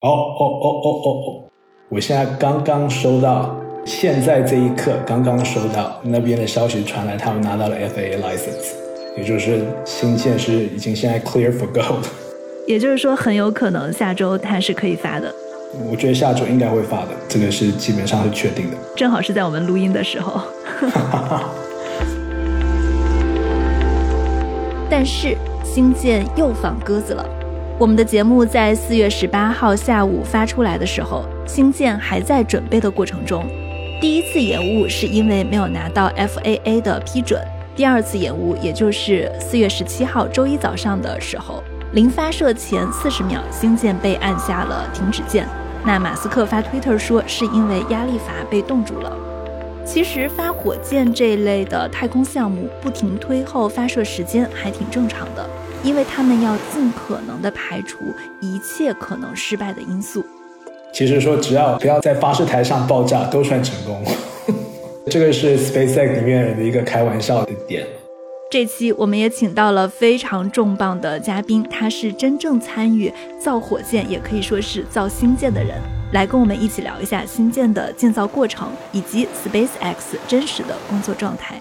我现在刚刚收到，现在这一刻刚刚收到那边的消息传来，他们拿到了 FAA license， 也就是新建是已经现在 clear for go 了。 也就是说很有可能下周它是可以发的。 我觉得下周应该会发的，这个是基本上是确定的。 正好是在我们录音的时候。但是星舰又放鸽子了。我们的节目在4月18号下午发出来的时候，星舰还在准备的过程中。第一次延误是因为没有拿到 FAA 的批准，第二次延误也就是4月17号周一早上的时候，临发射前40秒，星舰被按下了停止键。那马斯克发推特说是因为压力阀被冻住了。其实发火箭这一类的太空项目不停推后发射时间还挺正常的，因为他们要尽可能的排除一切可能失败的因素。 其实说只要不要在发射台上爆炸都算成功。这个是 SpaceX 里面人的一个开玩笑的点。 这期我们也请到了非常重磅的嘉宾，他是真正参与造火箭也可以说是造星舰的人，来跟我们一起聊一下星舰的建造过程以及 SpaceX 真实的工作状态。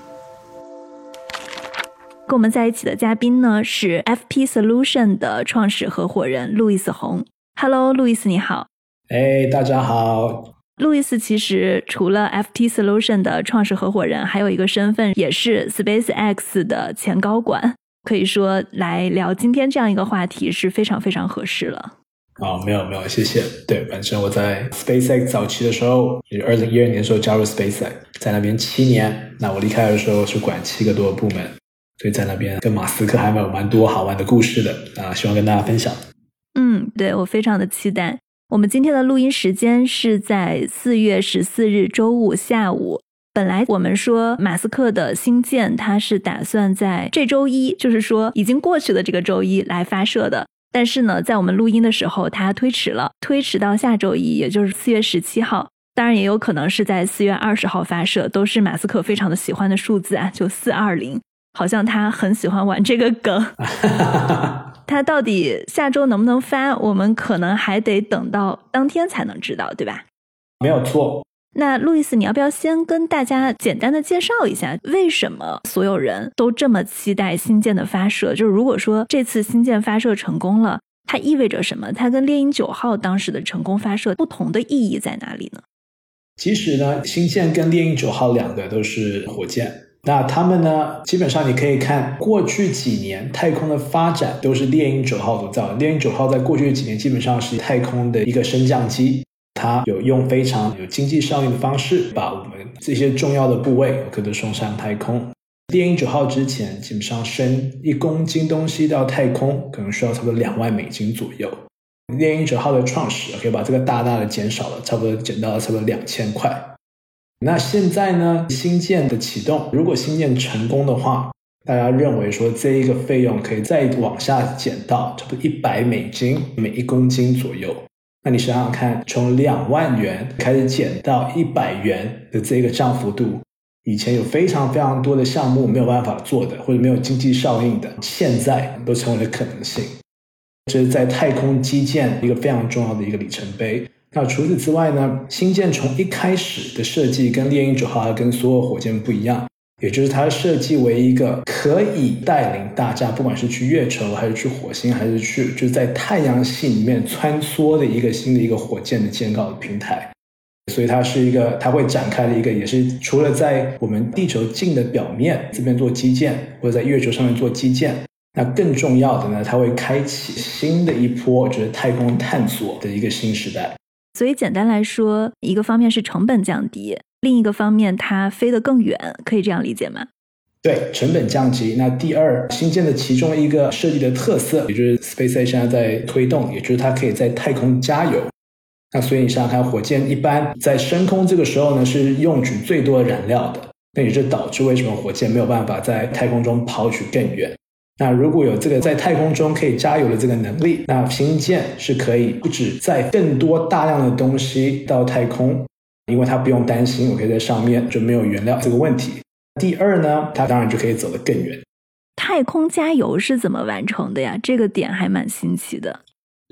跟我们在一起的嘉宾呢是 FP Solution 的创始合伙人路易斯洪。 Hello 路易斯你好。 大家好。 路易斯其实除了 FT Solution 的创始合伙人，还有一个身份也是 SpaceX 的前高管，可以说来聊今天这样一个话题是非常非常合适了。 没有，谢谢。对，本身我在 SpaceX 早期的时候，2012年的时候加入 SpaceX， 在那边7年，那我离开的时候是管7个多部门，所以在那边跟马斯克还有蛮多好玩的故事的，希望跟大家分享。 对，我非常的期待。我们今天的录音时间是在4月14日周五下午。本来我们说马斯克的星舰他是打算在这周一，就是说已经过去的这个周一来发射的，但是呢在我们录音的时候他推迟到下周一，也就是4月17号。当然也有可能是在4月20号发射，都是马斯克非常的喜欢的数字啊，就420，好像他很喜欢玩这个梗。他到底下周能不能发，我们可能还得等到当天才能知道，对吧？ 没有错。 那路易斯，你要不要先跟大家简单的介绍一下，为什么所有人都这么期待星舰的发射？就是如果说这次星舰发射成功了，它意味着什么？它跟猎鹰9号当时的成功发射不同的意义在哪里呢？ 其实呢，星舰跟猎鹰9号两个都是火箭。那他们呢，基本上你可以看过去几年太空的发展都是猎鹰9号所造的。猎鹰9号在过去几年基本上是太空的一个升降机，它有用非常有经济效应的方式把我们这些重要的部位可能送上太空。猎鹰9号之前基本上升1公斤东西到太空可能需要差不多$2万左右。猎鹰9号的创始可以把这个大大的减少了，差不多减到了差不多$2000。那现在呢，星舰的启动，如果星舰成功的话，大家认为说这一个费用可以再往下减到差不多$100每1公斤左右。那你想想看，从$2万开始减到$100的这个降幅度，以前有非常非常多的项目没有办法做的，或者没有经济效应的，现在都成为了可能性。这是在太空基建一个非常重要的一个里程碑。那除此之外呢，星舰从一开始的设计跟猎鹰9号跟所有火箭不一样，也就是它设计为一个可以带领大家不管是去月球还是去火星还是去就是在太阳系里面穿梭的一个新的一个火箭的建造的平台。所以它是一个，它会展开的一个，也是除了在我们地球近的表面这边做基建，或者在月球上面做基建，那更重要的呢，它会开启新的一波就是太空探索的一个新时代。 所以简单来说，一个方面是成本降低，另一个方面它飞得更远，可以这样理解吗？ 对，成本降低。那第二，星舰的其中一个设计的特色，也就是 SpaceX 现在在推动，也就是它可以在太空加油。那所以你想想看，火箭一般在升空这个时候呢，是用举最多的燃料的，那也就导致为什么火箭没有办法在太空中跑取更远。那如果有这个在太空中可以加油的这个能力，那星舰是可以不止载更多大量的东西到太空，因为它不用担心我可以在上面就没有原料这个问题。第二呢，它当然就可以走得更远。 太空加油是怎么完成的呀？这个点还蛮新奇的。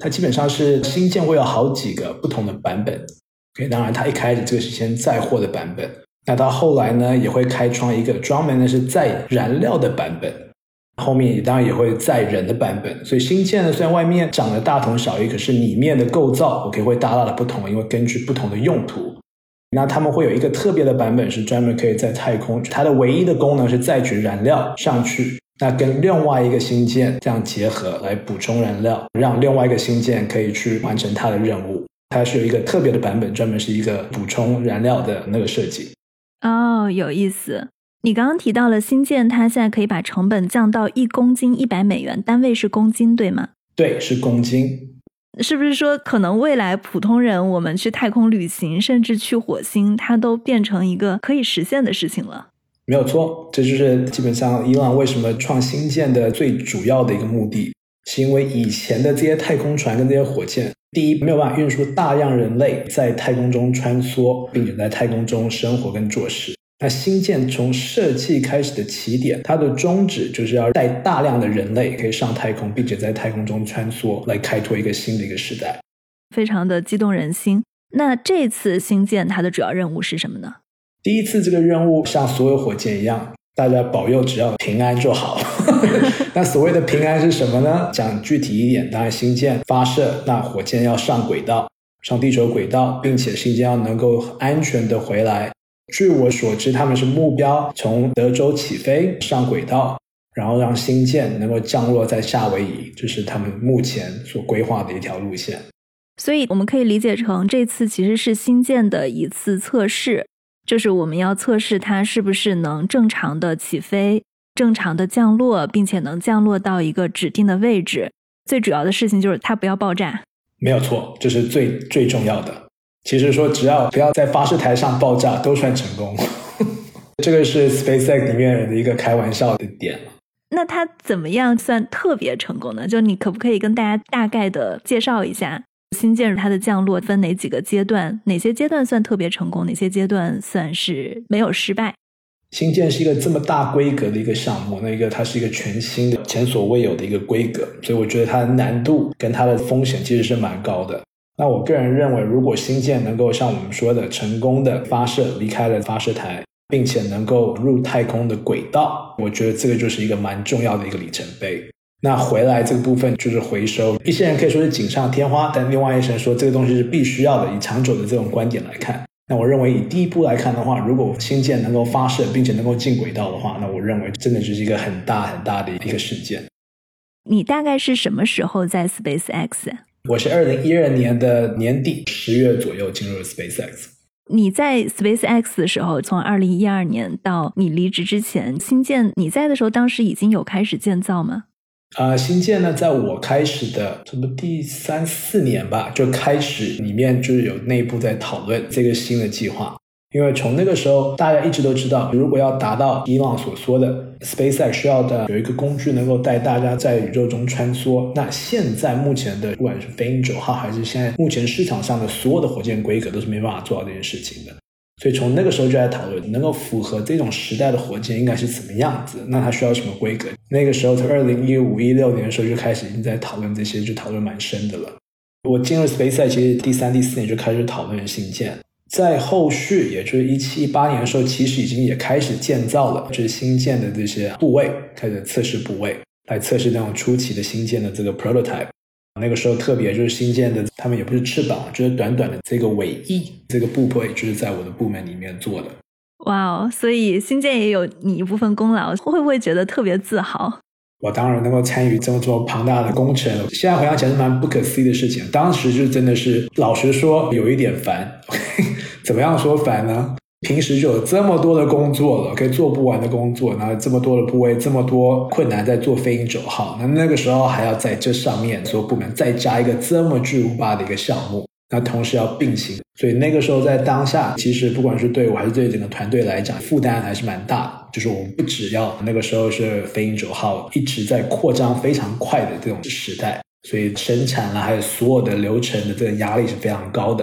它基本上是星舰会有好几个不同的版本。当然它一开始这个是先载货的版本，那到后来呢也会开创一个专门的是载燃料的版本，后面当然也会载人的版本。所以星舰呢虽然外面长得大同小异，可是里面的构造会大大的不同，因为根据不同的用途。那他们会有一个特别的版本是专门可以在太空，它的唯一的功能是载取燃料上去，那跟另外一个星舰这样结合来补充燃料，让另外一个星舰可以去完成它的任务。它是有一个特别的版本，专门是一个补充燃料的那个设计。 哦，有意思。你刚刚提到了星舰它现在可以把成本降到1公斤100美元，单位是公斤对吗？ 对，是公斤。 是不是说可能未来普通人我们去太空旅行甚至去火星，它都变成一个可以实现的事情了？ 没有错，这就是基本上伊朗为什么创星舰的最主要的一个目的，是因为以前的这些太空船跟这些火箭，第一没有办法运输大量人类在太空中穿梭，并且在太空中生活跟做事。那星舰从设计开始的起点，它的宗旨就是要带大量的人类可以上太空，并且在太空中穿梭，来开拓一个新的一个时代。 非常的激动人心。那这次星舰它的主要任务是什么呢？ 第一次这个任务像所有火箭一样，大家保佑只要平安就好。那所谓的平安是什么呢？讲具体一点，当然星舰发射，那火箭要上轨道，上地球轨道，并且星舰要能够安全的回来。据我所知，他们是目标从德州起飞上轨道，然后让星舰能够降落在夏威夷，这是他们目前所规划的一条路线。 所以我们可以理解成这次其实是星舰的一次测试，就是我们要测试它是不是能正常的起飞，正常的降落，并且能降落到一个指定的位置。最主要的事情就是它不要爆炸。没有错，这是最重要的。其实说只要不要在发射台上爆炸都算成功。这个是 SpaceX 里面的一个开玩笑的点。 那它怎么样算特别成功呢？就你可不可以跟大家大概的介绍一下星舰它的降落分哪几个阶段，哪些阶段算特别成功，哪些阶段算是没有失败？ 星舰是一个这么大规格的一个项目，它是一个全新的前所未有的一个规格，所以我觉得它的难度跟它的风险其实是蛮高的。那我个人认为，如果星舰能够像我们说的成功的发射离开了发射台，并且能够入太空的轨道，我觉得这个就是一个蛮重要的一个里程碑。那回来这个部分就是回收，一些人可以说是锦上添花，但另外一些人说这个东西是必须要的，以长久的这种观点来看。那我认为以第一步来看的话，如果星舰能够发射并且能够进轨道的话，那我认为真的就是一个很大很大的一个事件。 你大概是什么时候在 SpaceX？ 我是2012年的年底10月左右进入了 SpaceX。 你在 SpaceX 的时候，从2012年到你离职之前，星舰你在的时候当时已经有开始建造吗？ 星舰呢，在我开始的差不多第3、4年吧，就开始里面就是有内部在讨论这个新的计划。因为从那个时候大家一直都知道，如果要达到伊朗所说的 SpaceX 需要的有一个工具能够带大家在宇宙中穿梭，那现在目前的不管是飞鹰9号还是现在目前市场上的所有的火箭规格都是没办法做到这件事情的。所以从那个时候就在讨论能够符合这种时代的火箭应该是怎么样子，那它需要什么规格。那个时候从2015、16年的时候就开始已经在讨论这些，就讨论蛮深的了。我进入 SpaceX 其实第3、第4年就开始讨论星舰，在后续也就是17、18年的时候，其实已经也开始建造了就是星舰的这些部位，开始测试部位，来测试那种初期的星舰的这个 prototype。那个时候特别就是星舰的他们也不是翅膀，就是短短的这个尾翼，这个部位就是在我的部门里面做的。 哇哦，所以星舰也有你一部分功劳，会不会觉得特别自豪？ 我当然能够参与这么庞大的工程，现在回想起来是蛮不可思议的事情。当时就真的是老实说有一点烦。怎么样说烦呢？平时就有这么多的工作了，可以做不完的工作，然后这么多的部位，这么多困难在做飞鹰9号，那个时候还要在这上面所有部门再加一个这么巨无霸的一个项目，那同时要并行，所以那个时候在当下其实不管是对我还是对整个团队来讲负担还是蛮大的。就是我们不只要那个时候是飞鹰9号一直在扩张非常快的这种时代，所以生产还有所有的流程的这个压力是非常高的。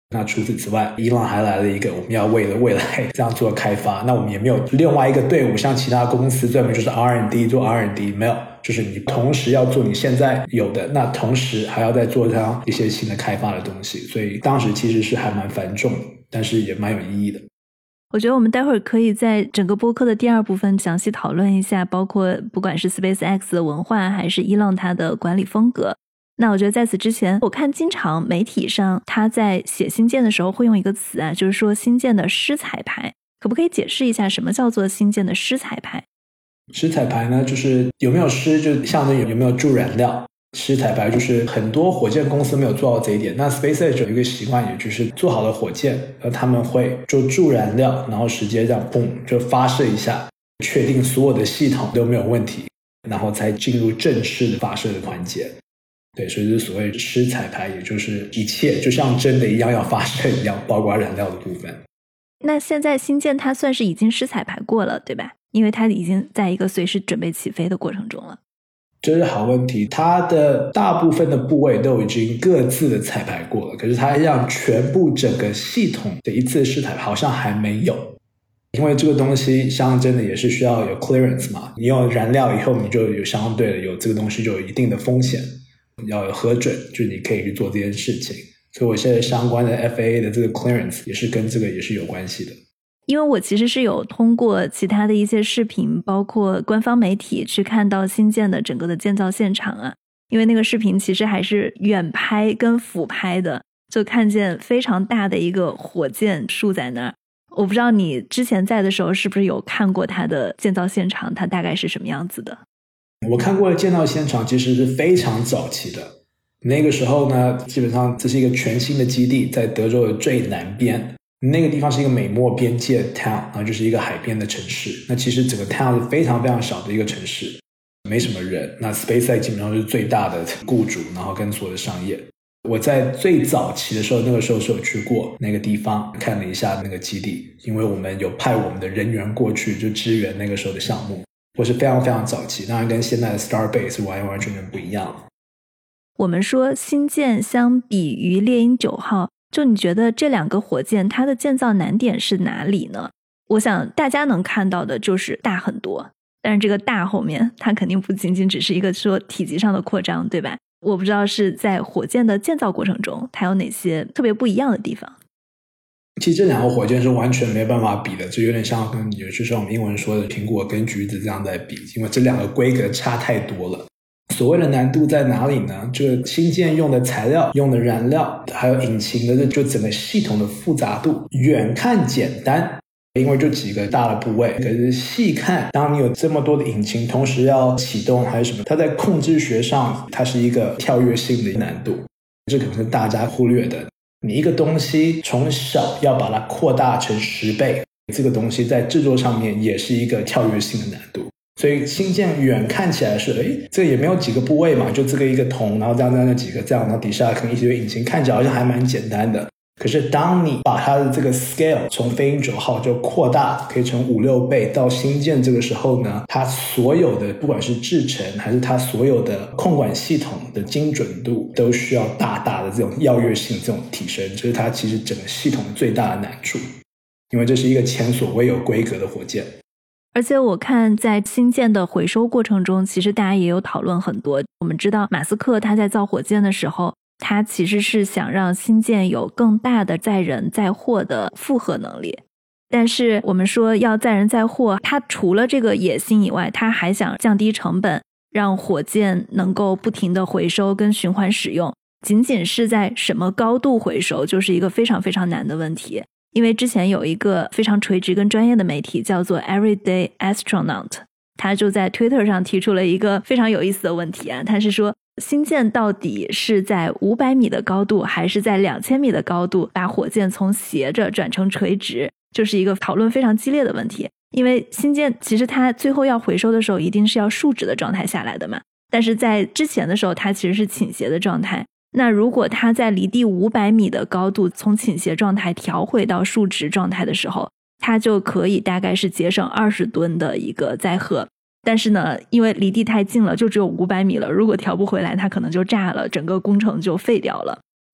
那除此之外，伊朗还来了一个我们要为了未来这样做开发，那我们也没有另外一个队伍像其他公司专门就是 R&D 做 R&D， 没有，就是你同时要做你现在有的，那同时还要再做上一些新的开发的东西，所以当时其实是还蛮繁重的，但是也蛮有意义的。 我觉得我们待会儿可以在整个播客的第二部分详细讨论一下，包括不管是 SpaceX 的文化还是伊朗它的管理风格。那我觉得在此之前，我看经常媒体上他在写星舰的时候会用一个词啊，就是说星舰的湿彩排，可不可以解释一下什么叫做星舰的湿彩排？ 湿彩排呢，就是有没有湿就象征有没有注燃料，湿彩排就是很多火箭公司没有做到这一点，那 SpaceX 有一个习惯，也就是做好的火箭他们会就注燃料，然后直接这样砰就发射一下，确定所有的系统都没有问题，然后才进入正式的发射的环节。对，所以是所谓湿彩排，也就是一切就像真的一样要发射一样，包括燃料的部分。 那现在星舰它算是已经湿彩排过了，对吧？因为它已经在一个随时准备起飞的过程中了。 这是好问题，它的大部分的部位都已经各自的彩排过了，可是它让全部整个系统的一次湿彩排好像还没有，因为这个东西像真的也是需要有 clearance 嘛，你有燃料以后你就有相对的有这个东西就有一定的风险，要有核准，就是你可以去做这件事情，所以我现在相关的 FAA 的这个 clearance 也是跟这个也是有关系的。 因为我其实是有通过其他的一些视频，包括官方媒体去看到星舰的整个的建造现场啊，因为那个视频其实还是远拍跟俯拍的，就看见非常大的一个火箭竖在那儿。我不知道你之前在的时候是不是有看过它的建造现场，它大概是什么样子的？ 我看过的建造现场其实是非常早期的，那个时候呢，基本上这是一个全新的基地，在德州的最南边，那个地方是一个美墨边界 town， 然后就是一个海边的城市。那其实整个 town 是非常非常小的一个城市，没什么人。那 SpaceX 基本上是最大的雇主，然后跟所有的商业。我在最早期的时候，那个时候是有去过那个地方看了一下那个基地，因为我们有派我们的人员过去就支援那个时候的项目。我是非常非常早期，当然跟现在的 Starbase 是完完全全不一样。 我们说星舰相比于猎鹰9号，就你觉得这两个火箭它的建造难点是哪里呢？我想大家能看到的就是大很多，但是这个大后面它肯定不仅仅只是一个说体积上的扩张，对吧？我不知道是在火箭的建造过程中它有哪些特别不一样的地方。 其实这两个火箭是完全没办法比的，就有点像跟就像我们英文说的苹果跟橘子这样在比，因为这两个规格差太多了。所谓的难度在哪里呢？这个星舰用的材料、用的燃料还有引擎的就整个系统的复杂度远看简单，因为就几个大的部位，可是细看当你有这么多的引擎同时要启动还是什么，它在控制学上它是一个跳跃性的难度，这可能是大家忽略的。你一个东西从小要把它扩大成10倍，这个东西在制作上面也是一个跳跃性的难度。所以星舰远看起来是这也没有几个部位嘛，就这个一个铜，然后这样那几个这样，然后底下可能一堆引擎，看起来好像还蛮简单的。可是当你把它的这个 scale 从飞鹰9号就扩大可以成5-6倍到星舰这个时候呢，它所有的不管是制程还是它所有的控管系统的精准度都需要大大的这种跃跃性这种提升，这是它其实整个系统最大的难处，因为这是一个前所未有规格的火箭。 而且我看在星舰的回收过程中，其实大家也有讨论很多。我们知道马斯克他在造火箭的时候，他其实是想让星舰有更大的载人载货的负荷能力，但是我们说要载人载货，他除了这个野心以外，他还想降低成本，让火箭能够不停的回收跟循环使用。仅仅是在什么高度回收就是一个非常非常难的问题。因为之前有一个非常垂直跟专业的媒体叫做 Everyday Astronaut， 他就在 Twitter 上提出了一个非常有意思的问题啊，他是说星舰到底是在500米的高度还是在2000米的高度把火箭从斜着转成垂直，就是一个讨论非常激烈的问题。因为星舰其实它最后要回收的时候一定是要竖直的状态下来的嘛，但是在之前的时候它其实是倾斜的状态，那如果它在离地500米的高度从倾斜状态调回到竖直状态的时候，它就可以大概是节省20吨的一个载荷。但是呢，因为离地太近了，就只有500米了，如果调不回来它可能就炸了，整个工程就废掉了。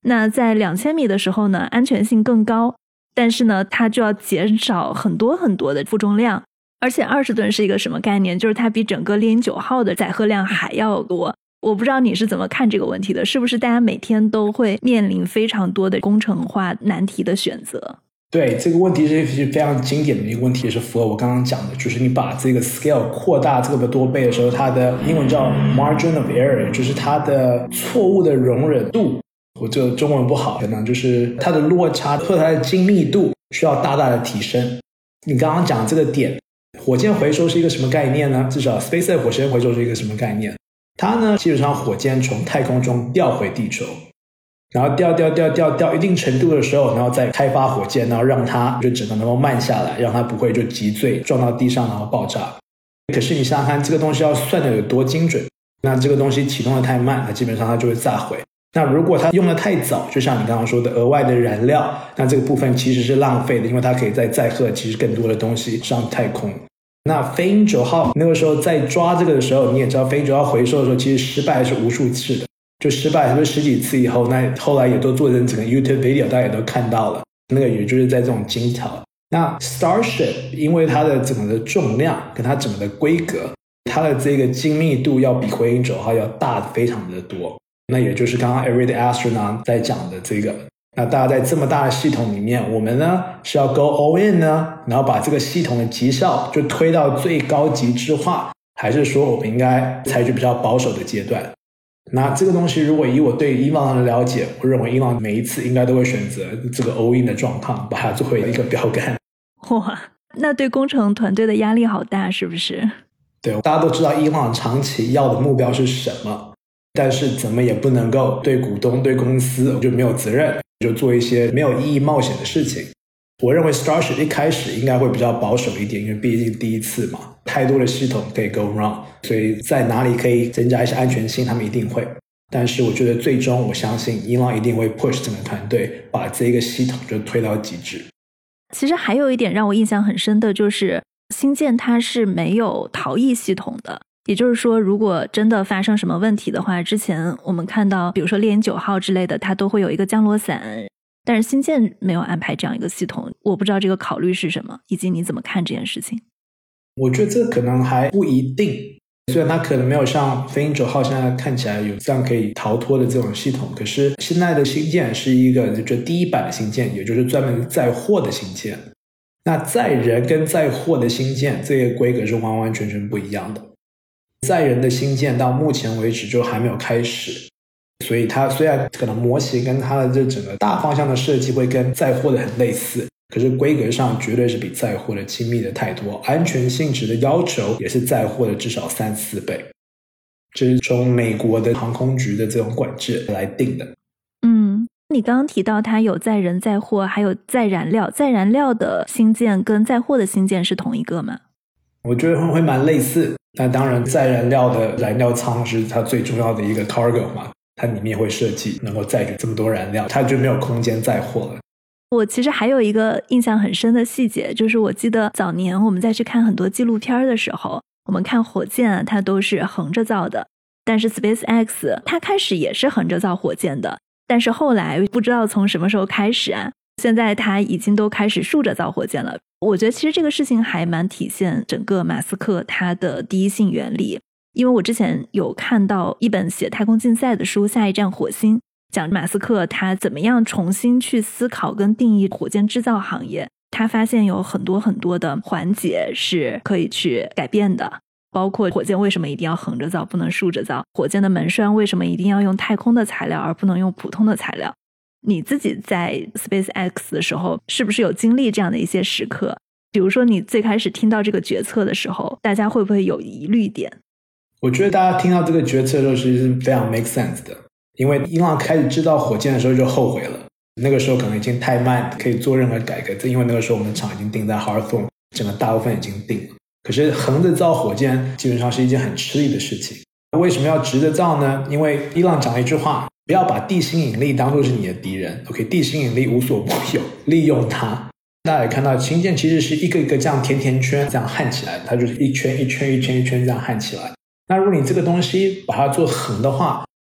那在2000米的时候呢，安全性更高，但是呢，它就要减少很多很多的负重量，而且20吨是一个什么概念？就是它比整个猎鹰9号的载荷量还要多。我不知道你是怎么看这个问题的，是不是大家每天都会面临非常多的工程化难题的选择？ 对，这个问题是非常经典的一个问题，也是符合我刚刚讲的，就是你把这个 scale 扩大这么多倍的时候，它的英文叫 margin of error， 就是它的错误的容忍度，我这个中文不好，可能就是它的落差或它的精密度需要大大的提升。你刚刚讲这个点，火箭回收是一个什么概念呢？至少 SpaceX 火箭回收是一个什么概念？它呢，基本上火箭从太空中掉回地球，然后掉一定程度的时候，然后再开发火箭，然后让它就整个能够慢下来，让它不会就击坠撞到地上然后爆炸。可是你想想看，这个东西要算的有多精准，那这个东西启动的太慢，那基本上它就会炸毁。那如果它用的太早，就像你刚刚说的额外的燃料，那这个部分其实是浪费的，因为它可以再载荷其实更多的东西上太空。那飞鹰9号那个时候在抓这个的时候，你也知道飞鹰9号回收的时候其实失败是无数次的，就失败是十几次以后，那后来也都做成整个 YouTube video， 大家也都看到了，那个也就是在这种精条。那 Starship 因为它的整个的重量跟它整个的规格，它的这个精密度要比飞鹰9号要大非常的多，那也就是刚刚 Everyday Astronaut 在讲的这个。那大家在这么大的系统里面，我们呢是要 go all in 呢，然后把这个系统的绩效就推到最高极致化，还是说我们应该采取比较保守的阶段？那这个东西如果以我对伊朗的了解，我认为伊朗每一次应该都会选择这个 all in 的状况，把它作为一个标杆。 哇，那对工程团队的压力好大，是不是？ 对，大家都知道伊朗长期要的目标是什么，但是怎么也不能够对股东对公司就没有责任，就做一些没有意义冒险的事情。我认为 Starship 一开始应该会比较保守一点，因为毕竟第一次嘛，太多的系统可以 go wrong， 所以在哪里可以增加一些安全性他们一定会。但是我觉得最终我相信伊朗一定会 push 整个团队把这个系统就推到极致。 其实还有一点让我印象很深的就是星舰它是没有逃逸系统的，也就是说如果真的发生什么问题的话，之前我们看到比如说猎鹰9号之类的，它都会有一个降落伞，但是星舰没有安排这样一个系统，我不知道这个考虑是什么，以及你怎么看这件事情。 我觉得这可能还不一定，虽然它可能没有像飞鹰9号现在看起来有这样可以逃脱的这种系统，可是现在的星舰是一个就第一版的星舰，也就是专门载货的星舰。那载人跟载货的星舰这个规格是完完全全不一样的。载人的星舰到目前为止就还没有开始，所以它虽然可能模型跟它的这整个大方向的设计会跟载货的很类似，可是规格上绝对是比载货的精密的太多，安全性质的要求也是载货的至少3-4倍，这是从美国的航空局的这种管制来定的。 你刚刚提到它有载人载货还有载燃料，载燃料的星舰跟载货的星舰是同一个吗？ 我觉得会蛮类似，那当然载燃料的燃料舱是它最重要的一个 cargo 嘛，它里面会设计能够载取这么多燃料，它就没有空间载货了。 我其实还有一个印象很深的细节，就是我记得早年我们在去看很多纪录片的时候，我们看火箭它都是横着造的，但是 SpaceX 它开始也是横着造火箭的，但是后来不知道从什么时候开始现在它已经都开始竖着造火箭了。我觉得其实这个事情还蛮体现整个马斯克他的第一性原理，因为我之前有看到一本写太空竞赛的书《下一站火星》，讲马斯克他怎么样重新去思考跟定义火箭制造行业，他发现有很多很多的环节是可以去改变的，包括火箭为什么一定要横着造不能竖着造，火箭的门栓为什么一定要用太空的材料而不能用普通的材料。你自己在 SpaceX 的时候是不是有经历这样的一些时刻？比如说你最开始听到这个决策的时候，大家会不会有疑虑点？ 我觉得大家听到这个决策的时候其实是非常 make sense 的，因为伊朗开始制造火箭的时候就后悔了，那个时候可能已经太慢可以做任何改革，因为那个时候我们厂已经定在 Hawthorne， 整个大部分已经定了。可是横着造火箭基本上是一件很吃力的事情。为什么要直着造呢？因为伊朗讲了一句话，不要把地心引力当作是你的敌人 OK， 地心引力无所不有，利用它。大家也看到星舰其实是一个一个这样甜甜圈这样焊起来，它就是一圈一圈一圈一圈这样焊起来。那如果你这个东西把它做横的话，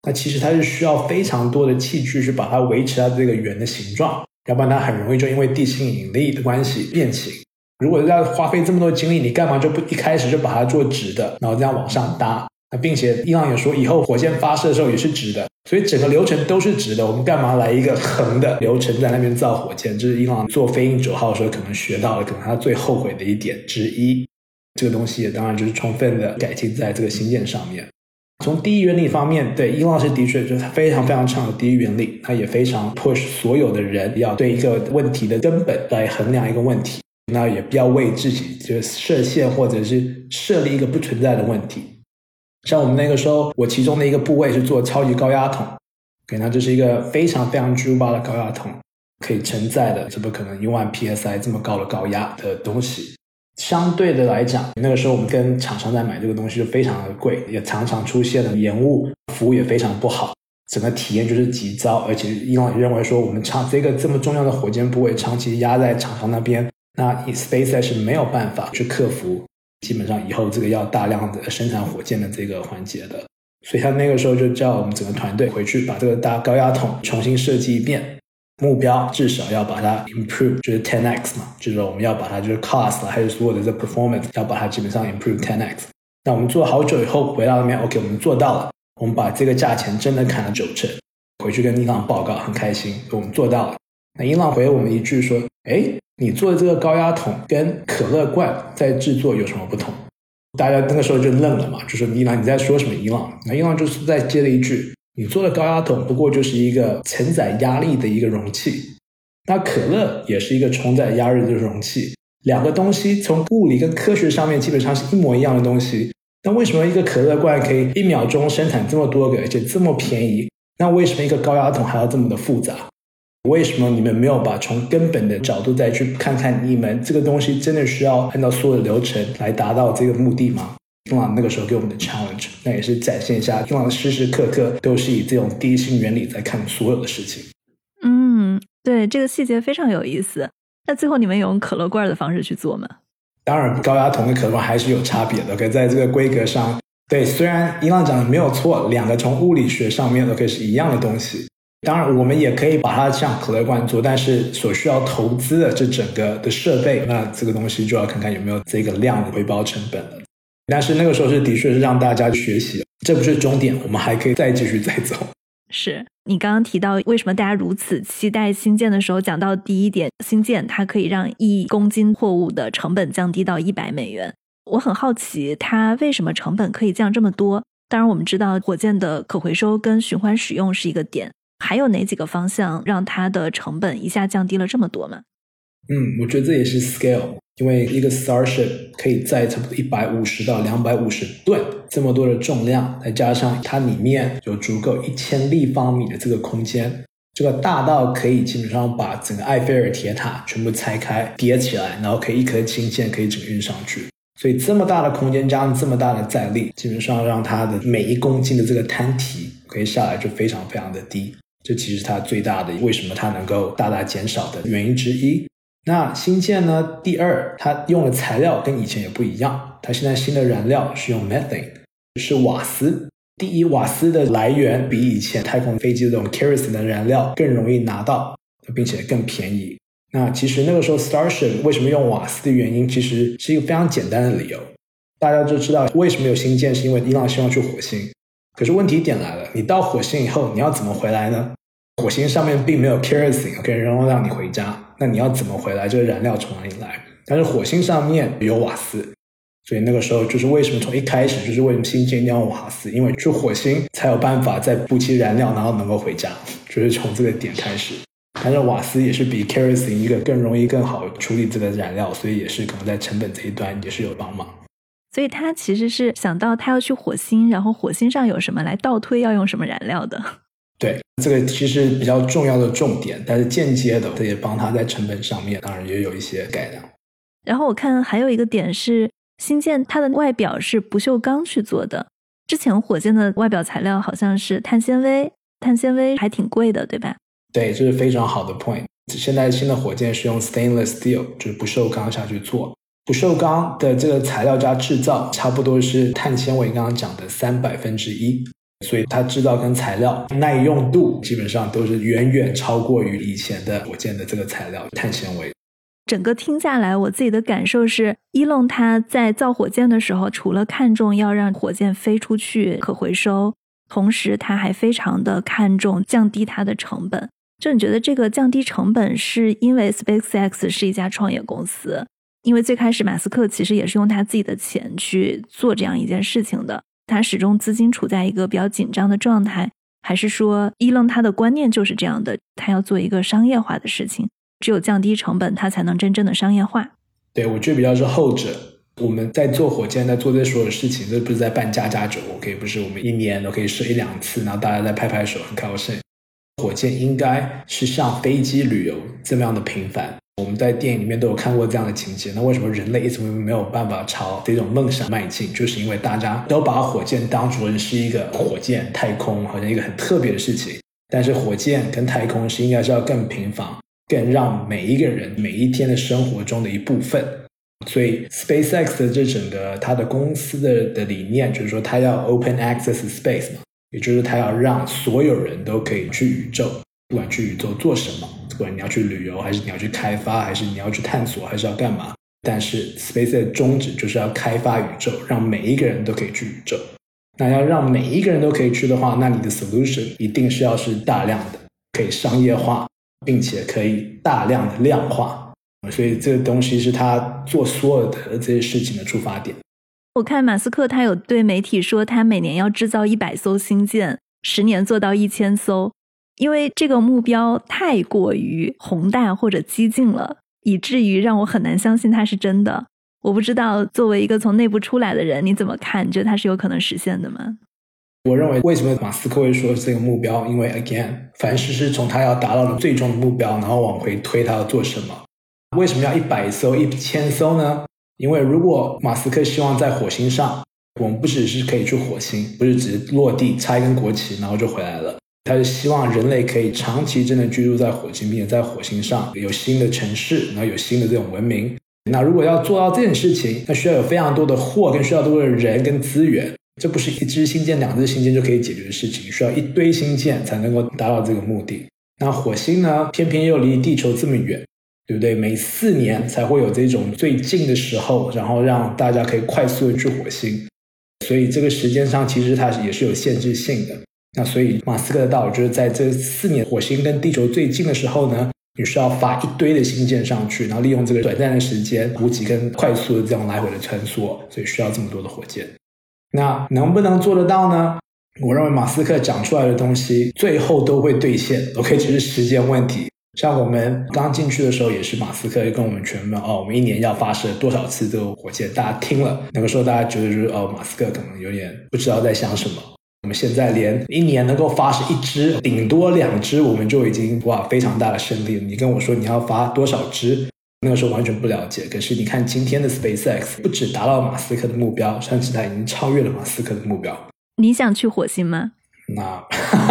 那其实它是需要非常多的器具去把它维持它这个圆的形状，要不然它很容易就因为地心引力的关系变形。如果要花费这么多精力，你干嘛就不一开始就把它做直的，然后这样往上搭？那并且伊朗也说以后火箭发射的时候也是直的，所以整个流程都是直的，我们干嘛来一个横的流程在那边造火箭？这是伊朗做飞鹰9号的时候可能学到的，可能他最后悔的一点之一。这个东西也当然就是充分的改进在这个星舰上面。从第一原理方面，对，伊朗是的确就是非常非常强的第一原理，他也非常 push 所有的人要对一个问题的根本来衡量一个问题，那也不要为自己就是设限或者是设立一个不存在的问题。像我们那个时候，我其中的一个部位是做超级高压筒，那这是一个非常非常巨大的高压筒，可以承载的这不可能10000 psi 这么高的高压的东西。相对的来讲，那个时候我们跟厂商在买这个东西就非常的贵，也常常出现了延误，服务也非常不好，整个体验就是极糟。而且伊朗也认为说我们这个这么重要的火箭部位长期压在厂商那边，那 SpaceX 是没有办法去克服基本上以后这个要大量的生产火箭的这个环节的。所以他那个时候就叫我们整个团队回去把这个大高压筒重新设计一遍，目标至少要把它 improve 就是 10x 嘛，就是说我们要把它就是 cost 还是所有的这 performance 要把它基本上 improve 10x。 那我们做好久以后回到那边 OK 我们做到了，我们把这个价钱真的砍了90%，回去跟伊朗报告很开心我们做到了。那伊朗回我们一句说，诶，你做的这个高压筒跟可乐罐在制作有什么不同？大家那个时候就愣了嘛，就说伊朗你在说什么？伊朗，那伊朗就是再接了一句，你做的高压筒不过就是一个承载压力的一个容器，那可乐也是一个承载压力的容器，两个东西从物理跟科学上面基本上是一模一样的东西，那为什么一个可乐罐可以1秒钟生产这么多个而且这么便宜，那为什么一个高压筒还要这么的复杂？为什么你们没有把从根本的角度再去看看你们这个东西真的需要按照所有的流程来达到这个目的吗？伊朗那个时候给我们的 challenge， 那也是展现一下伊朗时时刻刻都是以这种第一性原理在看所有的事情。 对，这个细节非常有意思。那最后你们有用可乐罐的方式去做吗？ 当然高压筒跟可乐罐还是有差别的，可在这个规格上，对，虽然伊朗讲的没有错，两个从物理学上面都可以是一样的东西，当然我们也可以把它像可乐罐做，但是所需要投资的这整个的设备，那这个东西就要看看有没有这个量的回报成本了。但是那个时候是的确是让大家学习，这不是终点，我们还可以再继续再走。 是，你刚刚提到为什么大家如此期待星舰的时候，讲到第一点，星舰它可以让1公斤货物的成本降低到$100。我很好奇它为什么成本可以降这么多。当然我们知道火箭的可回收跟循环使用是一个点，还有哪几个方向让它的成本一下降低了这么多吗？ 我觉得这也是 scale， 因为一个 Starship 可以载差不多150到250吨这么多的重量，再加上它里面有足够1000立方米的这个空间，这个大到可以基本上把整个埃菲尔铁塔全部拆开叠起来，然后可以一颗氢线可以整个运上去。所以这么大的空间加上这么大的载力，基本上让它的每1公斤的这个摊体可以下来就非常非常的低，这其实是它最大的为什么它能够大大减少的原因之一。那星舰呢，第二它用的材料跟以前也不一样，它现在新的燃料是用 methane， 是瓦斯。第一，瓦斯的来源比以前太空飞机的这种 kerosene 的燃料更容易拿到，并且更便宜。那其实那个时候 Starship 为什么用瓦斯的原因其实是一个非常简单的理由，大家就知道为什么有星舰，是因为伊朗希望去火星。可是问题点来了，你到火星以后你要怎么回来呢？火星上面并没有 kerosene 可以让你回家，那你要怎么回来？这个燃料从哪里来？但是火星上面有瓦斯，所以那个时候就是为什么从一开始就是为什么星舰一定要用瓦斯，因为去火星才有办法再补齐燃料，然后能够回家，就是从这个点开始。但是瓦斯也是比 kerosene 一个更容易更好处理这个燃料，所以也是可能在成本这一端也是有帮忙。 所以他其实是想到他要去火星，然后火星上有什么来倒推要用什么燃料的。 对，这个其实比较重要的重点，但是间接的这也帮他在成本上面当然也有一些改良。 然后我看还有一个点是星舰它的外表是不锈钢去做的，之前火箭的外表材料好像是碳纤维，碳纤维还挺贵的对吧？对， 这是非常好的 point。 现在新的火箭是用 stainless steel 就是不锈钢下去做，不锈钢的这个材料加制造差不多是碳纤维刚刚讲的1/3， 所以它制造跟材料耐用度基本上都是远远超过于以前的火箭的这个材料碳纤维。 整个听下来，我自己的感受是，Elon他在造火箭的时候，除了看重要让火箭飞出去可回收，同时他还非常的看重降低它的成本。就你觉得这个降低成本是因为 SpaceX 是一家创业公司，因为最开始马斯克其实也是用他自己的钱去做这样一件事情的，他始终资金处在一个比较紧张的状态，还是说Elon他的观念就是这样的，他要做一个商业化的事情，只有降低成本他才能真正的商业化？ 对，我觉得比较是后者。我们在做火箭，在做这所有事情，这不是在办家家酒，不是我们一年都可以射1-2次，然后大家在拍拍手很高兴。火箭应该是像飞机旅游这么样的频繁，我们在电影里面都有看过这样的情节。那为什么人类一直没有办法朝这种梦想迈进？就是因为大家都把火箭当作是一个火箭太空好像一个很特别的事情，但是火箭跟太空应该是要更平凡，更让每一个人每一天的生活中的一部分。所以 SpaceX 的这整个它的公司的理念就是说，它要 Open Access Space 嘛，也就是它要让所有人都可以去宇宙，不管去宇宙做什么，不管你要去旅游还是你要去开发还是你要去探索还是要干嘛，但是 SpaceX 的宗旨就是要开发宇宙，让每一个人都可以去宇宙。那要让每一个人都可以去的话，那你的 solution 一定是要是大量的可以商业化，并且可以大量的量化。所以这个东西是他做所有的这些事情的出发点。 我看马斯克他有对媒体说，他每年要制造100艘星舰，10年做到1000艘，因为这个目标太过于宏大或者激进了，以至于让我很难相信它是真的。我不知道作为一个从内部出来的人你怎么看，你觉得它是有可能实现的吗？ 我认为为什么马斯克会说这个目标，因为 again 凡事是从他要达到的最终的目标然后往回推他要做什么。为什么要100艘1000艘呢？因为如果马斯克希望在火星上，我们不只是可以去火星，不是只是落地插一根国旗然后就回来了，他是希望人类可以长期真的居住在火星，并且在火星上有新的城市，然后有新的这种文明。那如果要做到这件事情，那需要有非常多的货，跟需要多的人跟资源，这不是1支星舰2支星舰就可以解决的事情，需要一堆星舰才能够达到这个目的。那火星呢，偏偏又离地球这么远，对不对？每4年才会有这种最近的时候，然后让大家可以快速的去火星，所以这个时间上其实它也是有限制性的。那所以马斯克的道理就是在这4年火星跟地球最近的时候呢，你需要发一堆的星舰上去，然后利用这个短暂的时间补给跟快速的这样来回的穿梭，所以需要这么多的火箭。那能不能做得到呢？我认为马斯克讲出来的东西最后都会兑现， OK， 只是时间问题。像我们刚进去的时候也是马斯克跟我们全部我们1年要发射多少次这个火箭，大家听了那个时候大家觉得就是马斯克可能有点不知道在想什么。我们现在连1年能够发射1支顶多2支我们就已经非常大的胜利了，你跟我说你要发多少支，那个时候完全不了解。可是你看今天的 SpaceX 不只达到马斯克的目标，甚至他已经超越了马斯克的目标。你想去火星吗？ 那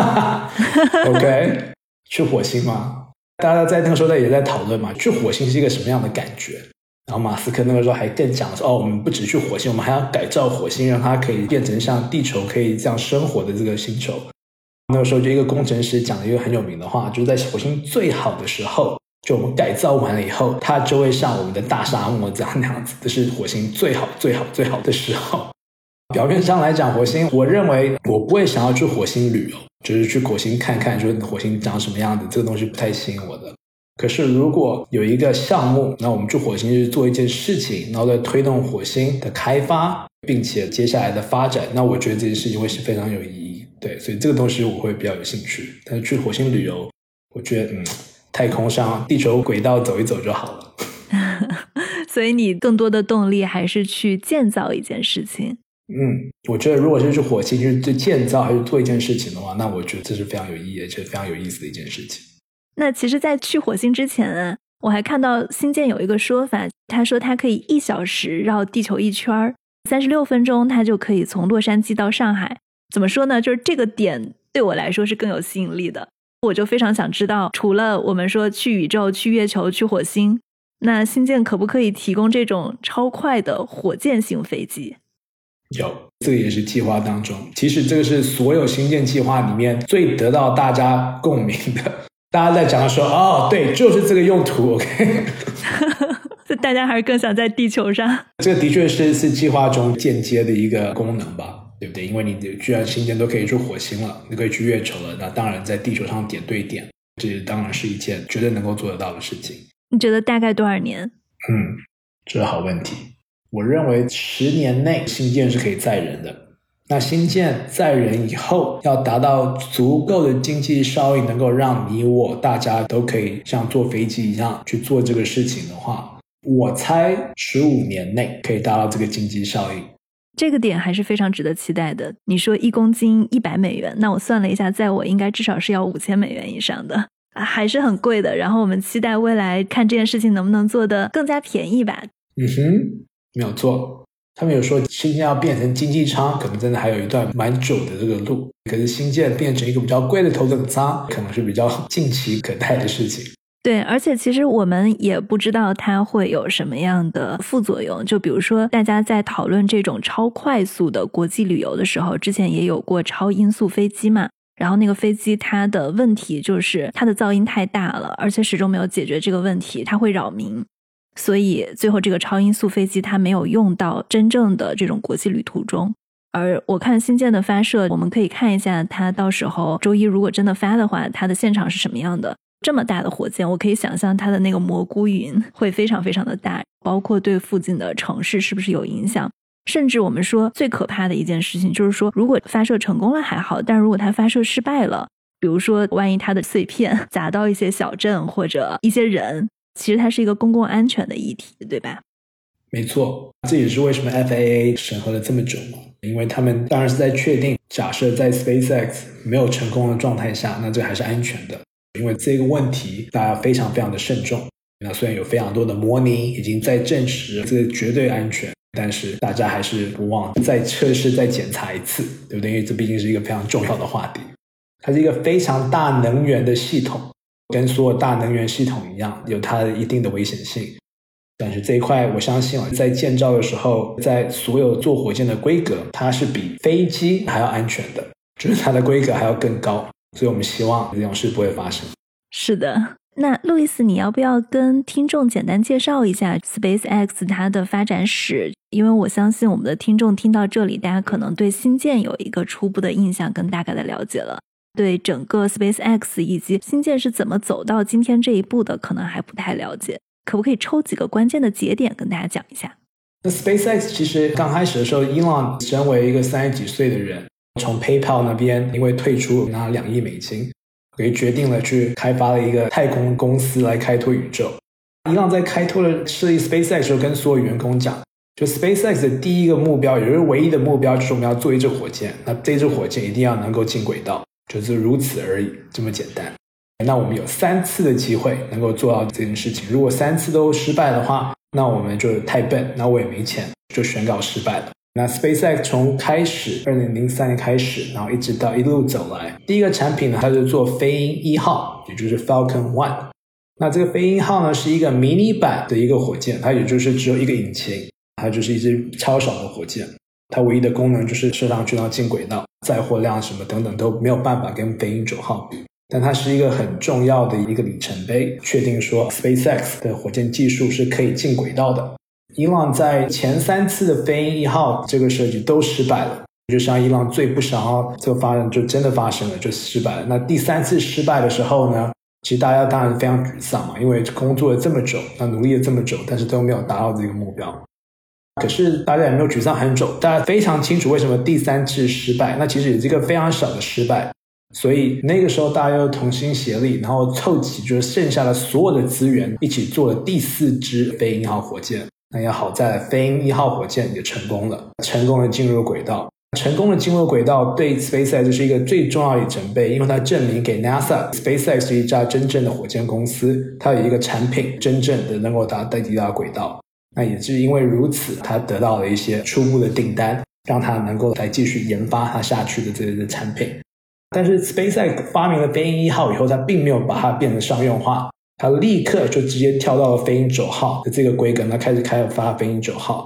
OK 去火星吗？大家在那个时候也在讨论嘛，去火星是一个什么样的感觉。然后马斯克那个时候还更讲说我们不只去火星，我们还要改造火星，让它可以变成像地球可以这样生活的这个星球。那个时候就一个工程师讲了一个很有名的话，就是在火星最好的时候，就我们改造完了以后，它就会像我们的大沙漠这样那样子，这是火星最好最好最好的时候。表面上来讲，火星我认为我不会想要去火星旅游，就是去火星看看说火星长什么样子，这个东西不太吸引我的。可是如果有一个项目，那我们去火星去做一件事情，然后再推动火星的开发并且接下来的发展，那我觉得这件事情会是非常有意义。对，所以这个东西我会比较有兴趣。但是去火星旅游我觉得太空上地球轨道走一走就好了。 所以你更多的动力还是去建造一件事情。 我觉得如果是去火星去建造还是做一件事情的话，那我觉得这是非常有意义而且非常有意思的一件事情。 那其实在去火星之前我还看到星舰有一个说法，他说他可以1小时绕地球1圈，36分钟他就可以从洛杉矶到上海。怎么说呢，就是这个点对我来说是更有吸引力的。我就非常想知道，除了我们说去宇宙、去月球、去火星，那星舰可不可以提供这种超快的火箭型飞机？ 有，这个也是计划当中。其实这个是所有星舰计划里面最得到大家共鸣的。大家在讲的时候，哦，对，就是这个用途 ，OK 。 大家还是更想在地球上。 这个的确是计划中间接的一个功能吧，对不对？因为你居然星舰都可以去火星了，你可以去月球了，那当然在地球上点对点，这当然是一件绝对能够做得到的事情。 你觉得大概多少年？ 这是好问题。我认为10年内星舰是可以载人的。那星舰载人以后要达到足够的经济效益，能够让你我大家都可以像坐飞机一样去做这个事情的话，我猜15年内可以达到这个经济效益。 这个点还是非常值得期待的。你说1公斤100美元，那我算了一下，在我应该至少是要5000美元以上的，还是很贵的。然后我们期待未来看这件事情能不能做得更加便宜吧。 没有错。他们有说星舰要变成经济舱，可能真的还有一段蛮久的这个路。可是星舰变成一个比较贵的头等舱，可能是比较近期可待的事情。 对，而且其实我们也不知道它会有什么样的副作用。就比如说大家在讨论这种超快速的国际旅游的时候，之前也有过超音速飞机嘛，然后那个飞机它的问题就是它的噪音太大了，而且始终没有解决这个问题，它会扰民。所以最后这个超音速飞机它没有用到真正的这种国际旅途中。而我看星舰的发射，我们可以看一下它到时候周一如果真的发的话，它的现场是什么样的。这么大的火箭，我可以想象它的那个蘑菇云会非常非常的大，包括对附近的城市是不是有影响。甚至我们说最可怕的一件事情就是说，如果发射成功了还好，但如果它发射失败了，比如说万一它的碎片砸到一些小镇或者一些人，其实它是一个公共安全的议题，对吧？ 没错，这也是为什么 FAA 审核了这么久嘛，因为他们当然是在确定，假设在 SpaceX 没有成功的状态下，那这还是安全的。因为这个问题大家非常非常的慎重，那虽然有非常多的模拟已经在证实这个绝对安全，但是大家还是不忘再测试再检查一次，对不对？因为这毕竟是一个非常重要的话题。它是一个非常大能源的系统，跟所有大能源系统一样，有它一定的危险性。但是这一块我相信在建造的时候，在所有做火箭的规格，它是比飞机还要安全的，就是它的规格还要更高。所以我们希望这种事不会发生。 是的，那路易斯，你要不要跟听众简单介绍一下 SpaceX 它的发展史？因为我相信我们的听众听到这里，大家可能对星舰有一个初步的印象跟大概的了解了，对整个 SpaceX 以及星舰是怎么走到今天这一步的可能还不太了解。可不可以抽几个关键的节点跟大家讲一下？ 那 SpaceX 其实刚开始的时候，Elon 身为一个30几岁的人，从 PayPal 那边因为退出拿了2亿美金，所以决定了去开发了一个太空公司来开拓宇宙。Elon 在开拓了设立 SpaceX 的时候跟所有员工讲，就 SpaceX 的第一个目标也就是唯一的目标，就是我们要做一支火箭，那这支火箭一定要能够进轨道，就是如此而已，这么简单。那我们有3次的机会能够做到这件事情，如果3次都失败的话，那我们就太笨，那我也没钱，就宣告失败了。那 SpaceX 从开始2003年开始，然后一直到一路走来，第一个产品呢，它是做飞鹰1号，也就是 Falcon 1。那这个飞鹰1号呢，是一个迷你版的一个火箭，它也就是只有一个引擎，它就是一支超小的火箭，它唯一的功能就是射上去然后进轨道，载货量什么等等都没有办法跟飞鹰9号比。但它是一个很重要的一个里程碑，确定说 SpaceX 的火箭技术是可以进轨道的。Elon 在前3次的飞鹰1号这个设计都失败了，就像Elon最不想要这个发生，就真的发生了，就失败了。那第3次失败的时候呢，其实大家当然非常沮丧嘛，因为工作了这么久，那努力了这么久，但是都没有达到这个目标。可是大家也没有沮丧很久，大家非常清楚为什么第3次失败，那其实也是一个非常小的失败。所以那个时候大家又同心协力，然后凑齐就是剩下的所有的资源，一起做了第4支飞鹰1号火箭。那也好在飞鹰1号火箭也成功了，成功的进入轨道。成功的进入轨道对 SpaceX 是一个最重要的里程碑，因为它证明给 NASA SpaceX 是一家真正的火箭公司，它有一个产品真正的能够抵达轨道。那也是因为如此，它得到了一些初步的订单，让它能够来继续研发它下去的这个产品。但是 SpaceX 发明了飞鹰1号以后，它并没有把它变成商用化，它立刻就直接跳到了飞鹰9号的这个规格，那开始开发飞鹰9号。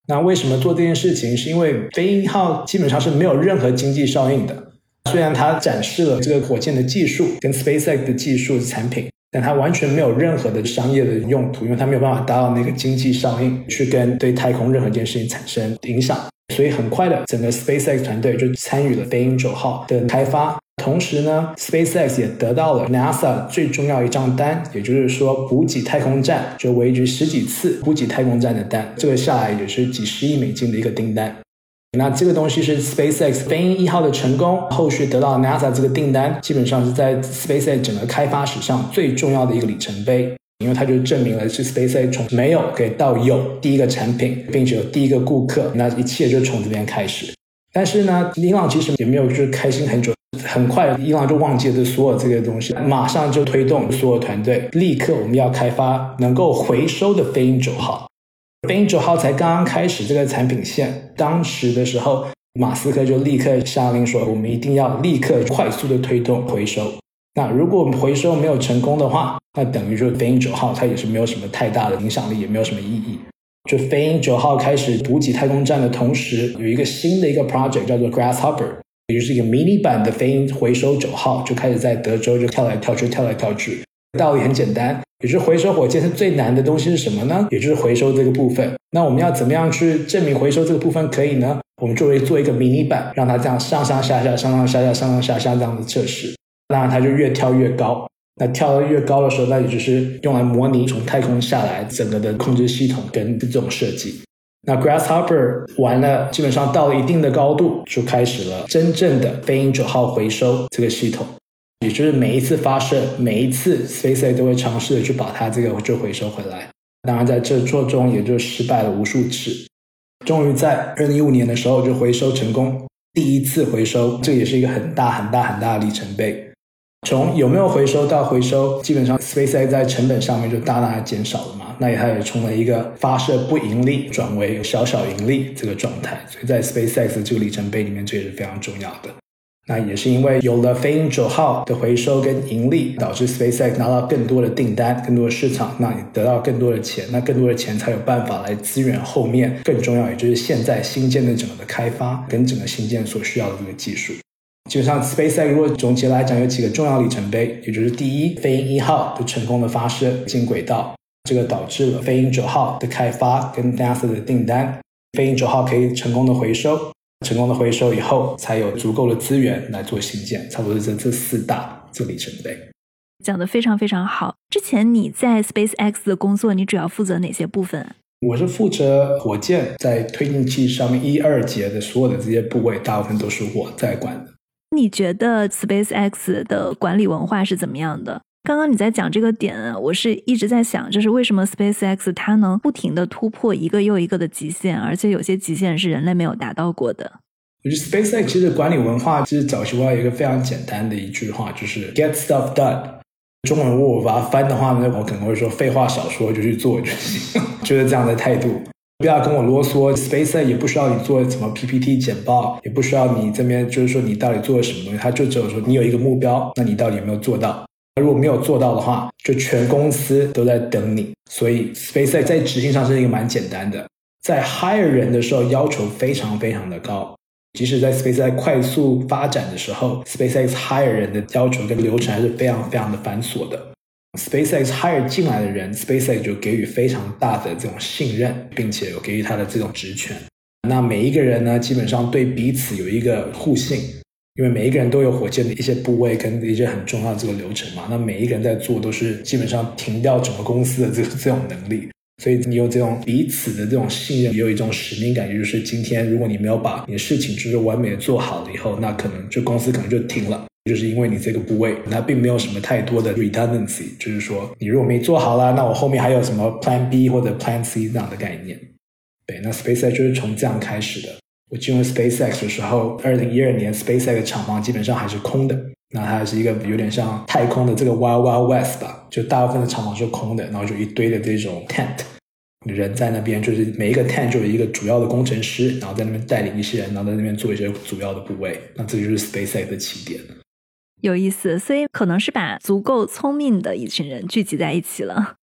那为什么做这件事情？是因为飞鹰1号基本上是没有任何经济效应的。虽然它展示了这个火箭的技术跟 SpaceX 的技术产品，但它完全没有任何的商业的用途，因为它没有办法达到那个经济效应去跟对太空任何一件事情产生影响。所以很快的整个 SpaceX 团队就参与了飞鹰9号的开发。同时呢 SpaceX 也得到了 NASA 最重要一张单，也就是说补给太空站，就为期10几次补给太空站的单，这个下来也是几十亿美金的一个订单。那这个东西是 SpaceX 飞鹰1号的成功，后续得到 NASA 这个订单，基本上是在 SpaceX 整个开发史上最重要的一个里程碑，因为它就证明了是 SpaceX 从没有可以到有第一个产品，并且有第一个顾客，那一切就从这边开始。但是呢，伊朗其实也没有就是开心很久，很快伊朗就忘记了所有这个东西，马上就推动所有团队，立刻我们要开发能够回收的飞鹰9号。飞鹰9号才刚刚开始这个产品线，当时的时候马斯克就立刻下令说，我们一定要立刻快速的推动回收。那如果我们回收没有成功的话，那等于说飞鹰9号它也是没有什么太大的影响力，也没有什么意义。就飞鹰9号开始补给太空站的同时，有一个新的一个 project 叫做 Grasshopper， 也就是一个迷你版的飞鹰回收9号，就开始在德州就跳来跳去跳来跳去。道理很简单，也就是回收火箭是最难的东西是什么呢？也就是回收这个部分。那我们要怎么样去证明回收这个部分可以呢？我们做一个迷你版，让它这样上上下下上上下下上上下下这样的测试，那它就越跳越高。那跳得越高的时候，那也就是用来模拟从太空下来整个的控制系统跟这种设计。那 Grasshopper 完了，基本上到了一定的高度，就开始了真正的飞鹰9号回收这个系统。也就是每一次发射，每一次 SpaceX 都会尝试的去把它这个就回收回来。当然在这做中也就失败了无数次。终于在2015年的时候就回收成功，第一次回收，这也是一个很大很大很大的里程碑。从有没有回收到回收，基本上 SpaceX 在成本上面就大大的减少了嘛，那它也从了一个发射不盈利转为小小盈利这个状态，所以在 SpaceX 这个里程碑里面这也是非常重要的。那也是因为有了飞鹰9号的回收跟盈利，导致 SpaceX 拿到更多的订单，更多的市场，那也得到更多的钱，那更多的钱才有办法来支援后面更重要，也就是现在新建的整个的开发跟整个新建所需要的这个技术。基本上 SpaceX 如果总结来讲有几个重要里程碑，也就是第一，飞鹰1号的成功的发射进轨道，这个导致了飞鹰9号的开发跟 NASA 的订单，飞鹰9号可以成功的回收，成功的回收以后才有足够的资源来做新建，差不多是这4大这个里程碑。 讲得非常非常好。之前你在 SpaceX 的工作，你主要负责哪些部分？ 我是负责火箭在推进器上面1、2节的所有的这些部位，大部分都是我在管的。 你觉得 SpaceX 的管理文化是怎么样的？刚刚你在讲这个点，我是一直在想，就是为什么 SpaceX 它能不停地突破一个又一个的极限，而且有些极限是人类没有达到过的。 我觉得 SpaceX 其实管理文化其实早期我有一个非常简单的一句话，就是 get stuff done。中文如果我把它翻的话呢，我可能会说废话少说就去做就行，就是这样的态度。不要跟我啰嗦 ，SpaceX 也不需要你做什么 PPT 简报，也不需要你这边就是说你到底做了什么东西，它就只有说你有一个目标，那你到底有没有做到？如果没有做到的话，就全公司都在等你。所以 SpaceX 在执行上是一个蛮简单的，在 hire 人的时候要求非常非常的高。即使在 SpaceX 快速发展的时候， SpaceX hire 人的要求跟流程还是非常非常的繁琐的。SpaceX hire 进来的人， SpaceX 就给予非常大的这种信任，并且有给予他的这种职权。那每一个人呢，基本上对彼此有一个互信，因为每一个人都有火箭的一些部位跟一些很重要的这个流程嘛，那每一个人在做都是基本上停掉整个公司的这种能力。所以你有这种彼此的这种信任，也有一种使命感，也就是今天如果你没有把你的事情就是完美的做好了以后，那可能就公司可能就停了，就是因为你这个部位它并没有什么太多的 redundancy， 就是说你如果没做好了，那我后面还有什么 Plan B 或者 Plan C 这样的概念。对，那 SpaceX 就是从这样开始的。我进入 SpaceX 的时候，2012年 SpaceX 的厂房基本上还是空的，那它是一个有点像太空的这个 Wild Wild West 吧，就大部分的厂房是空的，然后就一堆的这种 tent， 人在那边，就是每一个 tent 就有一个主要的工程师，然后在那边带领一些人，然后在那边做一些主要的部位，那这就是 SpaceX 的起点。 有意思，所以可能是把足够聪明的一群人聚集在一起了。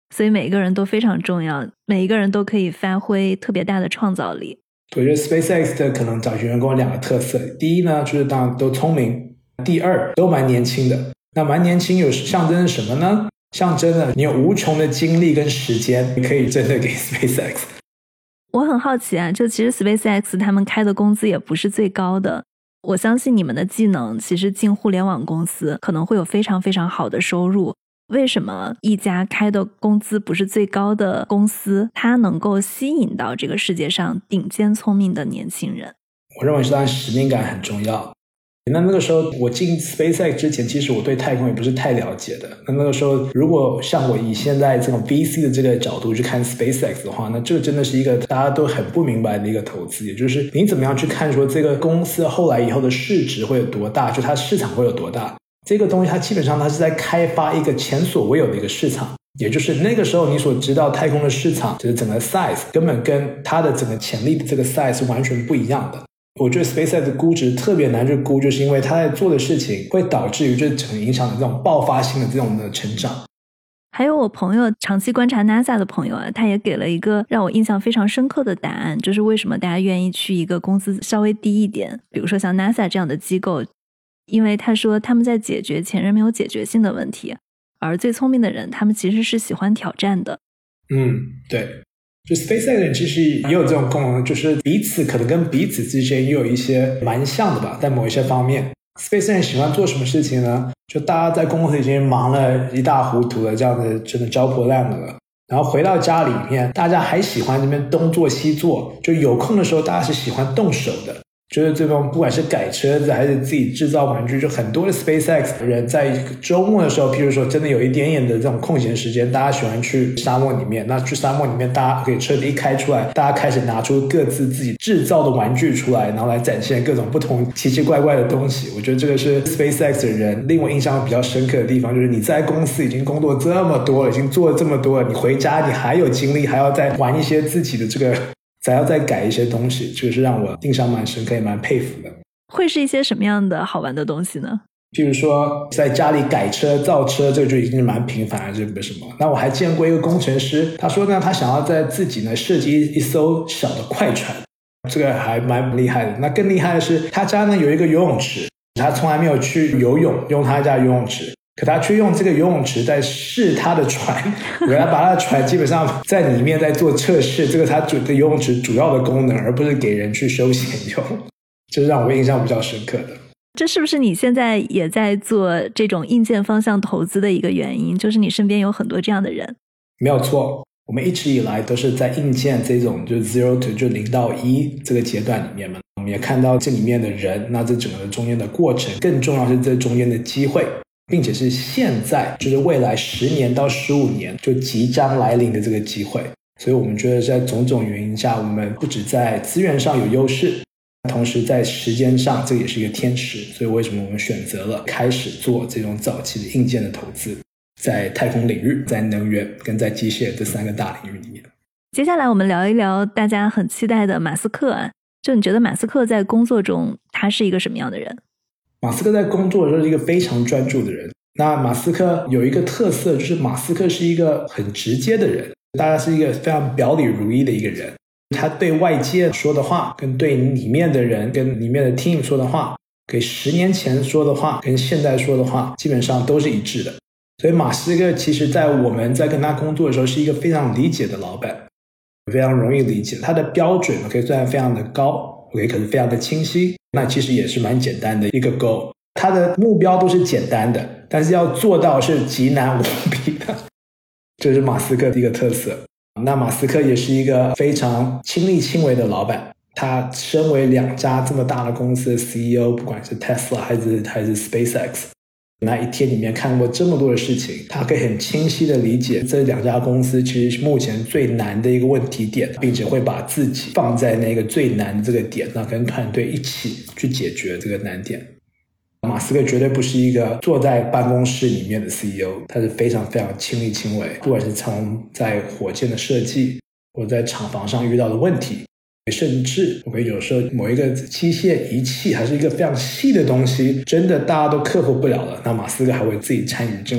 所以每一个人都非常重要，每一个人都可以发挥特别大的创造力。 我觉得 SpaceX 的可能找寻员工2个特色，第一呢就是当然都聪明，第二都蛮年轻的。那蛮年轻有象征什么呢？象征了你有无穷的精力跟时间，你可以真的给 SpaceX。 我很好奇啊，就其实 SpaceX 他们开的工资也不是最高的，我相信你们的技能其实进互联网公司可能会有非常非常好的收入，为什么一家开的工资不是最高的公司，它能够吸引到这个世界上顶尖聪明的年轻人？ 我认为是它使命感很重要。那个时候我进 SpaceX 之前，其实我对太空也不是太了解的。那个时候如果像我以现在这种 VC 的这个角度去看 SpaceX 的话，那这个真的是一个大家都很不明白的一个投资，也就是你怎么样去看说这个公司后来以后的市值会有多大，就它市场会有多大。这个东西它基本上它是在开发一个前所未有的一个市场，也就是那个时候你所知道太空的市场就是整个 size 根本跟它的整个潜力的这个 size 是完全不一样的。我觉得 SpaceX 的估值特别难去估，就是因为它在做的事情会导致于这整个影响的这种爆发性的这种的成长。 还有我朋友长期观察 NASA 的朋友啊，他也给了一个让我印象非常深刻的答案，就是为什么大家愿意去一个公司稍微低一点，比如说像 NASA 这样的机构，因为他说他们在解决前人没有解决性的问题，而最聪明的人他们其实是喜欢挑战的。 对，就 SpaceX 人其实也有这种功能，就是彼此可能跟彼此之间也有一些蛮像的吧，在某一些方面。SpaceX 人喜欢做什么事情呢？就大家在公司已经忙了一大糊涂了，这样子真的焦破烂额了，然后回到家里面，大家还喜欢这边东做西做，就有空的时候大家是喜欢动手的，就是这种不管是改车子还是自己制造玩具，就很多的 SpaceX 人在周末的时候，譬如说真的有一点点的这种空闲时间，大家喜欢去沙漠里面，那去沙漠里面大家可以车子一开出来，大家开始拿出各自自己制造的玩具出来，然后来展现各种不同奇奇怪怪的东西。我觉得这个是 SpaceX 的人令我印象比较深刻的地方，就是你在公司已经工作这么多了，已经做了这么多了，你回家你还有精力还要再玩一些自己的这个，还要再改一些东西，这个是让我印象蛮深刻也蛮佩服的。 会是一些什么样的好玩的东西呢？ 譬如说在家里改车造车，这个就已经是蛮频繁的，这个什么。那我还见过一个工程师，他说呢他想要在自己呢设计一艘小的快船，这个还蛮厉害的。那更厉害的是他家呢有一个游泳池，他从来没有去游泳，用他家游泳池，可他却用这个游泳池在试他的船，给他把他的船基本上在里面在做测试，这个他的游泳池主要的功能，而不是给人去休闲用，这是让我印象比较深刻的。 这是不是你现在也在做这种硬件方向投资的一个原因，就是你身边有很多这样的人？ 没有错，我们一直以来都是在硬件这种就 0 to 就0到1这个阶段里面嘛，我们也看到这里面的人，那这整个中间的过程，更重要是这中间的机会，并且是现在就是未来10年到15年就即将来临的这个机会。所以我们觉得在种种原因下，我们不只在资源上有优势，同时在时间上这也是一个天时。所以为什么我们选择了开始做这种早期的硬件的投资，在太空领域、在能源跟在机械这3个大领域里面。 接下来我们聊一聊大家很期待的马斯克啊，就你觉得马斯克在工作中他是一个什么样的人？ 马斯克在工作的时候是一个非常专注的人。那马斯克有一个特色，就是马斯克是一个很直接的人，大家是一个非常表里如一的一个人。他对外界说的话，跟对里面的人跟里面的 team 说的话，给10年前说的话跟现在说的话基本上都是一致的。所以马斯克其实在我们在跟他工作的时候是一个非常理解的老板，非常容易理解。他的标准可以虽然非常的高，可是非常的清晰，那其实也是蛮简单的一个 goal。他的目标都是简单的，但是要做到是极难无比的，这是马斯克的一个特色。那马斯克也是一个非常亲力亲为的老板，他身为2家这么大的公司的 CEO， 不管是 Tesla 还是 SpaceX， 那一天里面看过这么多的事情，他可以很清晰的理解这2家公司其实是目前最难的一个问题点，并且会把自己放在那个最难的这个点，那跟团队一起去解决这个难点。马斯克绝对不是一个坐在办公室里面的 CEO， 他是非常非常亲力亲为，不管是从在火箭的设计，或者在厂房上遇到的问题，甚至我们有时候某一个机械仪器还是一个非常细的东西，真的大家都克服不了了，那马斯克还会自己参与进来，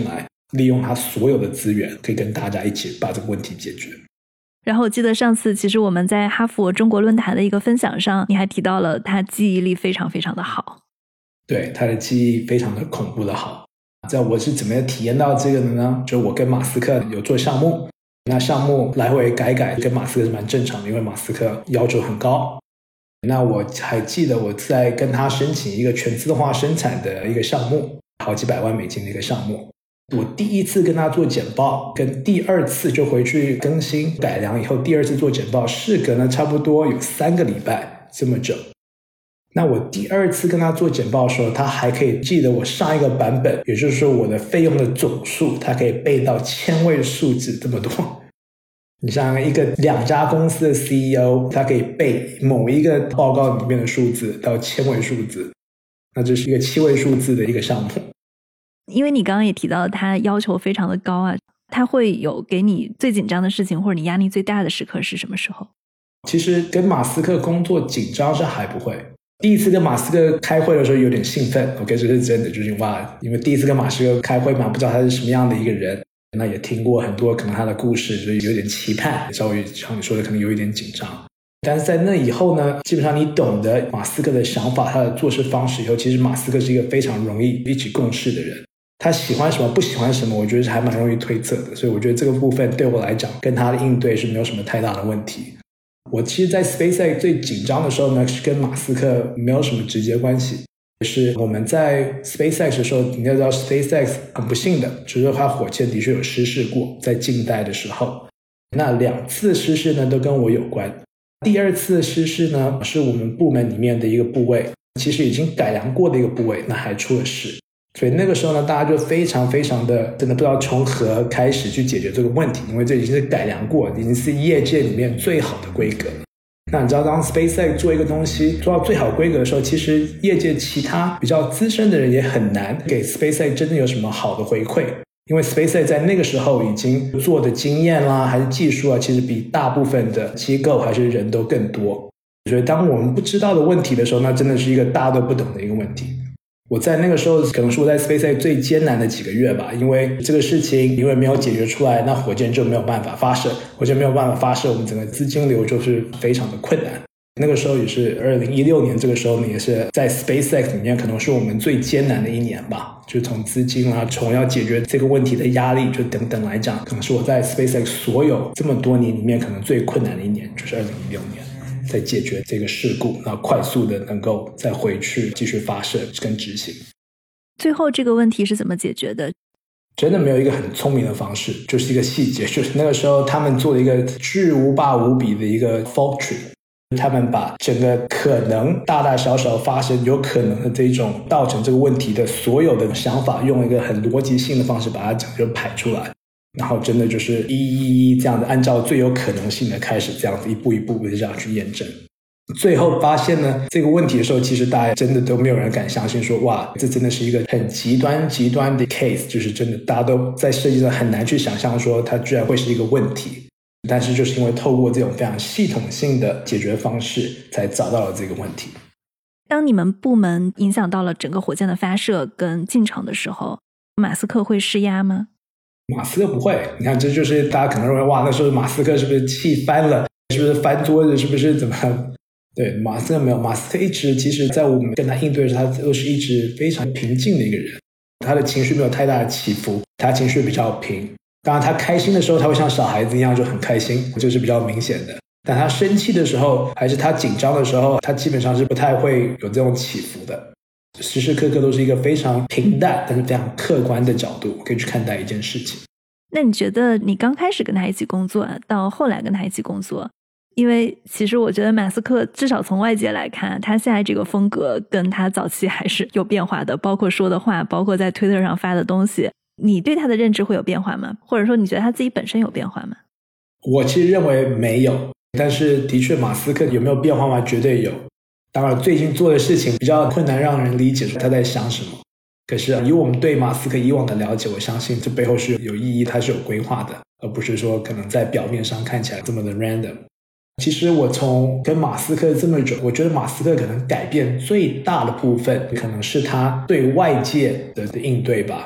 利用他所有的资源，可以跟大家一起把这个问题解决。 然后我记得上次其实我们在哈佛中国论坛的一个分享上，你还提到了他记忆力非常非常的好。 对，他的记忆非常的恐怖的好。在我是怎么体验到这个的呢？就我跟马斯克有做项目，那项目来回改跟马斯克是蛮正常的，因为马斯克要求很高。那我还记得我在跟他申请一个全自动化生产的一个项目，好几百万美金的一个项目。我第一次跟他做简报，跟第二次就回去更新改良以后，第二次做简报事隔呢差不多有3个礼拜这么久。那我第二次跟他做简报的时候，他还可以记得我上一个版本，也就是说我的费用的总数，他可以背到千位数字这么多。你像一个2家公司的 CEO， 他可以背某一个报告里面的数字到千位数字，那这是一个7位数字的一个项目。 因为你刚刚也提到他要求非常的高啊，他会有给你最紧张的事情或者你压力最大的时刻是什么时候？ 其实跟马斯克工作紧张是还不会。第一次跟马斯克开会的时候有点兴奋 OK， 这是真的，就是哇，因为第一次跟马斯克开会嘛，不知道他是什么样的一个人，那也听过很多可能他的故事，所以有点期盼，稍微像你说的可能有一点紧张。但是在那以后呢，基本上你懂得马斯克的想法，他的做事方式以后，其实马斯克是一个非常容易一起共事的人，他喜欢什么不喜欢什么，我觉得是还蛮容易推测的，所以我觉得这个部分对我来讲跟他的应对是没有什么太大的问题。我其实在 SpaceX 最紧张的时候呢，是跟马斯克没有什么直接关系，是我们在 SpaceX 的时候，你要知道 SpaceX 很不幸的，就是它火箭的确有失事过，在近代的时候，那2次失事呢都跟我有关。第二次失事呢是我们部门里面的一个部位，其实已经改良过的一个部位，那还出了事。所以那个时候呢，大家就非常非常的真的不知道从何开始去解决这个问题，因为这已经是改良过，已经是业界里面最好的规格。那你知道当 SpaceX 做一个东西做到最好规格的时候，其实业界其他比较资深的人也很难给 SpaceX 真的有什么好的回馈，因为 SpaceX 在那个时候已经做的经验啦还是技术啊，其实比大部分的机构还是人都更多。所以当我们不知道的问题的时候，那真的是一个大家都不懂的一个问题。我在那个时候可能是我在 SpaceX 最艰难的几个月吧，因为这个事情因为没有解决出来，那火箭就没有办法发射，火箭没有办法发射，我们整个资金流就是非常的困难。那个时候也是2016年，这个时候呢也是在 SpaceX 里面可能是我们最艰难的一年吧，就从资金啊，从要解决这个问题的压力就等等来讲，可能是我在 SpaceX 所有这么多年里面可能最困难的一年，就是2016年。在解决这个事故，然后快速的能够再回去继续发射跟执行。 最后这个问题是怎么解决的？ 真的没有一个很聪明的方式，就是一个细节，就是那个时候他们做了一个巨无霸无比的一个 fault tree， 他们把整个可能大大小小发生有可能的这种造成这个问题的所有的想法，用一个很逻辑性的方式把它整个排出来，然后真的就是一这样的按照最有可能性的开始这样子一步一步的这样去验证。最后发现呢这个问题的时候，其实大家真的都没有人敢相信说哇这真的是一个很极端的 case， 就是真的大家都在设计上很难去想象说它居然会是一个问题，但是就是因为透过这种非常系统性的解决方式才找到了这个问题。 当你们部门影响到了整个火箭的发射跟进程的时候，马斯克会施压吗？ 马斯克不会，你看这就是大家可能认为哇那时候马斯克是不是气翻了，是不是翻桌子，是不是怎么对，马斯克没有，马斯克一直其实在我们跟他应对的时候，他都是一直非常平静的一个人，他的情绪没有太大的起伏，他情绪比较平。当然他开心的时候他会像小孩子一样就很开心，这是比较明显的，但他生气的时候还是他紧张的时候，他基本上是不太会有这种起伏的，时时刻刻都是一个非常平淡但是非常客观的角度可以去看待一件事情。 那你觉得你刚开始跟他一起工作到后来跟他一起工作，因为其实我觉得马斯克至少从外界来看，他现在这个风格跟他早期还是有变化的，包括说的话，包括在推特上发的东西，你对他的认知会有变化吗？或者说你觉得他自己本身有变化吗？ 我其实认为没有，但是的确马斯克有没有变化吗？绝对有。当然最近做的事情比较困难让人理解他在想什么，可是以我们对马斯克以往的了解，我相信这背后是有意义，他是有规划的，而不是说可能在表面上看起来这么的 random。其实我从跟马斯克这么久，我觉得马斯克可能改变最大的部分可能是他对外界的应对吧。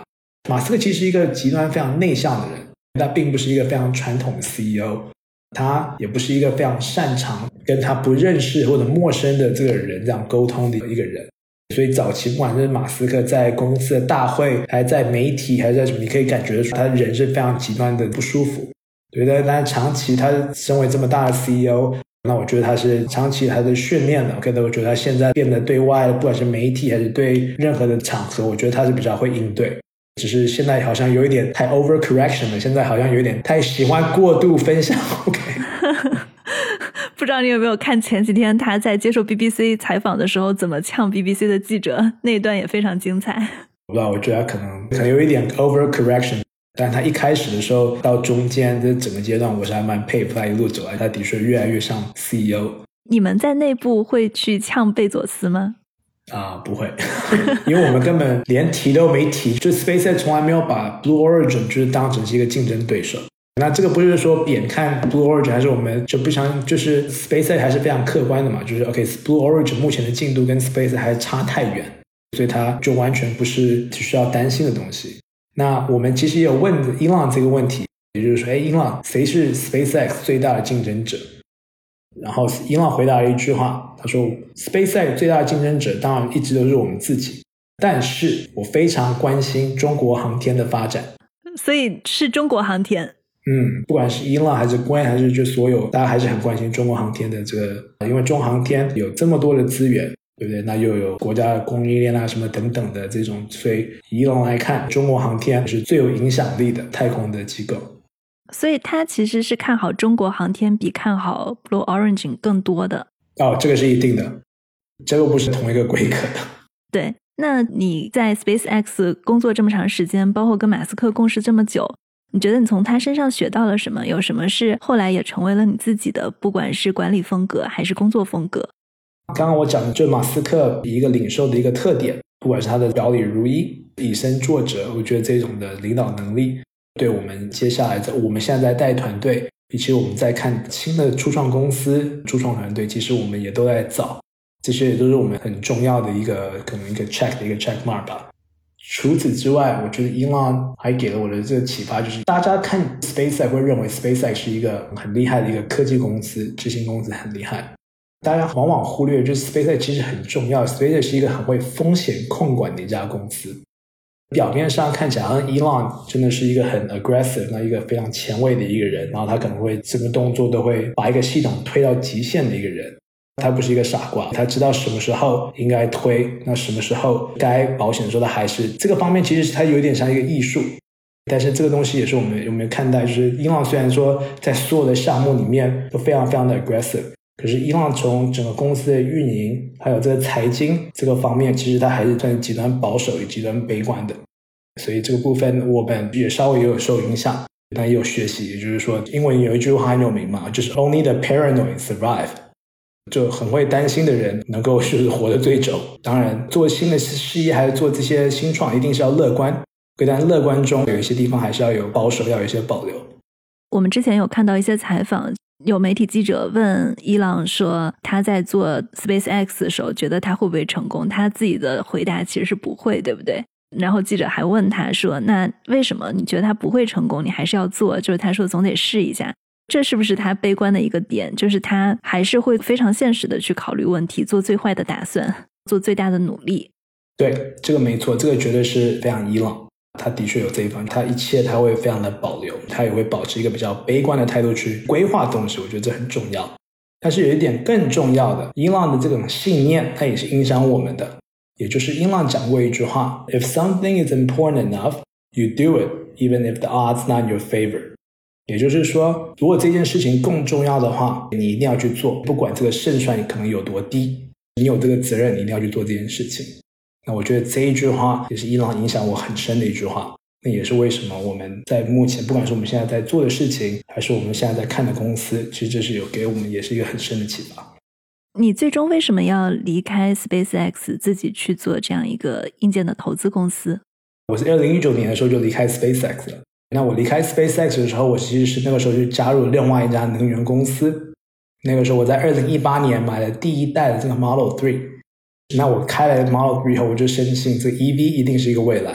马斯克其实是一个极端非常内向的人，他并不是一个非常传统的 CEO， 他也不是一个非常擅长跟他不认识或者陌生的这个人这样沟通的一个人。所以早期不管是马斯克在公司的大会，还在媒体，还在什么，你可以感觉得出他人是非常极端的不舒服。对的，但长期他身为这么大的 CEO， 那我觉得他是长期他的训练的。我觉得他现在变得对外，不管是媒体还是对任何的场合，我觉得他是比较会应对。只是现在好像有一点太 overcorrection 了，现在好像有点太喜欢过度分享。OK。 不知道你有没有看前几天他在接受 BBC 采访的时候怎么呛 BBC 的记者，那一段也非常精彩。 不知道，我觉得他可能有一点 overcorrection， 但他一开始的时候到中间这整个阶段，我是还蛮佩服他一路走来，他的确越来越像 CEO。 你们在内部会去呛贝佐斯吗？ 不会。因为我们根本连提都没提，就 SpaceX 从来没有把 Blue Origin 就是当成是一个竞争对手。那这个不是说扁看 Blue Origin， 还是我们就不想，就是 SpaceX 还是非常客观的嘛，就是 OK Blue Origin 目前的进度跟 SpaceX 还差太远，所以它就完全不是需要担心的东西。那我们其实也有问Elon这个问题，也就是说Elon 谁是 SpaceX 最大的竞争者？然后Elon回答了一句话，他说 SpaceX 最大的竞争者当然一直都是我们自己，但是我非常关心中国航天的发展。 所以是中国航天。 不管是Elon还是 Gwen 还是就所有，大家还是很关心中国航天的这个，因为中航天有这么多的资源，对不对？那又有国家的供应链啊什么等等的这种，所以以Elon来看，中国航天是最有影响力的太空的机构。 所以他其实是看好中国航天比看好 Blue Origin 更多的。 这个是一定的，这个不是同一个规格的。 对，那你在 SpaceX 工作这么长时间，包括跟马斯克共事这么久，你觉得你从他身上学到了什么？有什么是后来也成为了你自己的，不管是管理风格还是工作风格？ 刚刚我讲的就是马斯克一个领袖的一个特点，不管是他的表里如一、以身作则，我觉得这种的领导能力对我们接下来我们现在在带团队，以及我们在看新的初创公司、初创团队，其实我们也都在找，这些也都是我们很重要的一个可能一个 check 的一个 check mark 吧。除此之外，我觉得 Elon 还给了我的这个启发，就是大家看 SpaceX 会认为 SpaceX 是一个很厉害的一个科技公司，执行公司很厉害，大家往往忽略就是 SpaceX 其实很重要， SpaceX 是一个很会风险控管的一家公司。表面上看起来好像 Elon 真的是一个很 aggressive， 那一个非常前卫的一个人，然后他可能会什么动作都会把一个系统推到极限的一个人。他不是一个傻瓜，他知道什么时候应该推，那什么时候该保险的时候他还是这个方面，其实它有点像一个艺术。但是这个东西也是我们有没有看待，就是 Elon 虽然说在所有的项目里面都非常非常的 aggressive， 可是 Elon 从整个公司的运营还有这个财经这个方面，其实他还是算是极端保守也极端悲观的。所以这个部分我们也稍微有受影响，但也有学习。也就是说英文有一句话很有名嘛，就是 Only the paranoid survive，就很会担心的人能够是活得最久。当然做新的事业还是做这些新创一定是要乐观，但乐观中有一些地方还是要有保守，要有一些保留。 我们之前有看到一些采访，有媒体记者问伊朗说他在做 SpaceX 的时候觉得他会不会成功，他自己的回答其实是不会，对不对？然后记者还问他说那为什么你觉得他不会成功，你还是要做？就是他说总得试一下。这是不是他悲观的一个点，就是他还是会非常现实的去考虑问题，做最坏的打算，做最大的努力。 对，这个没错，这个绝对是非常伊朗，他的确有这一方，他一切他会非常的保留，他也会保持一个比较悲观的态度去规划东西，我觉得这很重要。但是有一点更重要的，伊朗的这种信念它也是影响我们的，也就是伊朗讲过一句话 If something is important enough, you do it, even if the odds not in your favor。也就是说，如果这件事情更重要的话，你一定要去做，不管这个胜算可能有多低，你有这个责任，你一定要去做这件事情。那我觉得这一句话也是伊朗影响我很深的一句话，那也是为什么我们在目前不管是我们现在在做的事情，还是我们现在在看的公司，其实这是有给我们也是一个很深的启发。 你最终为什么要离开 SpaceX 自己去做这样一个硬件的投资公司？ 我是2019年的时候就离开 SpaceX 了。那我离开 SpaceX 的时候，我其实是那个时候就加入了另外一家能源公司。那个时候我在2018年买了第一代的这个 Model 3。那我开了 Model 3以后，我就深信这个 EV 一定是一个未来。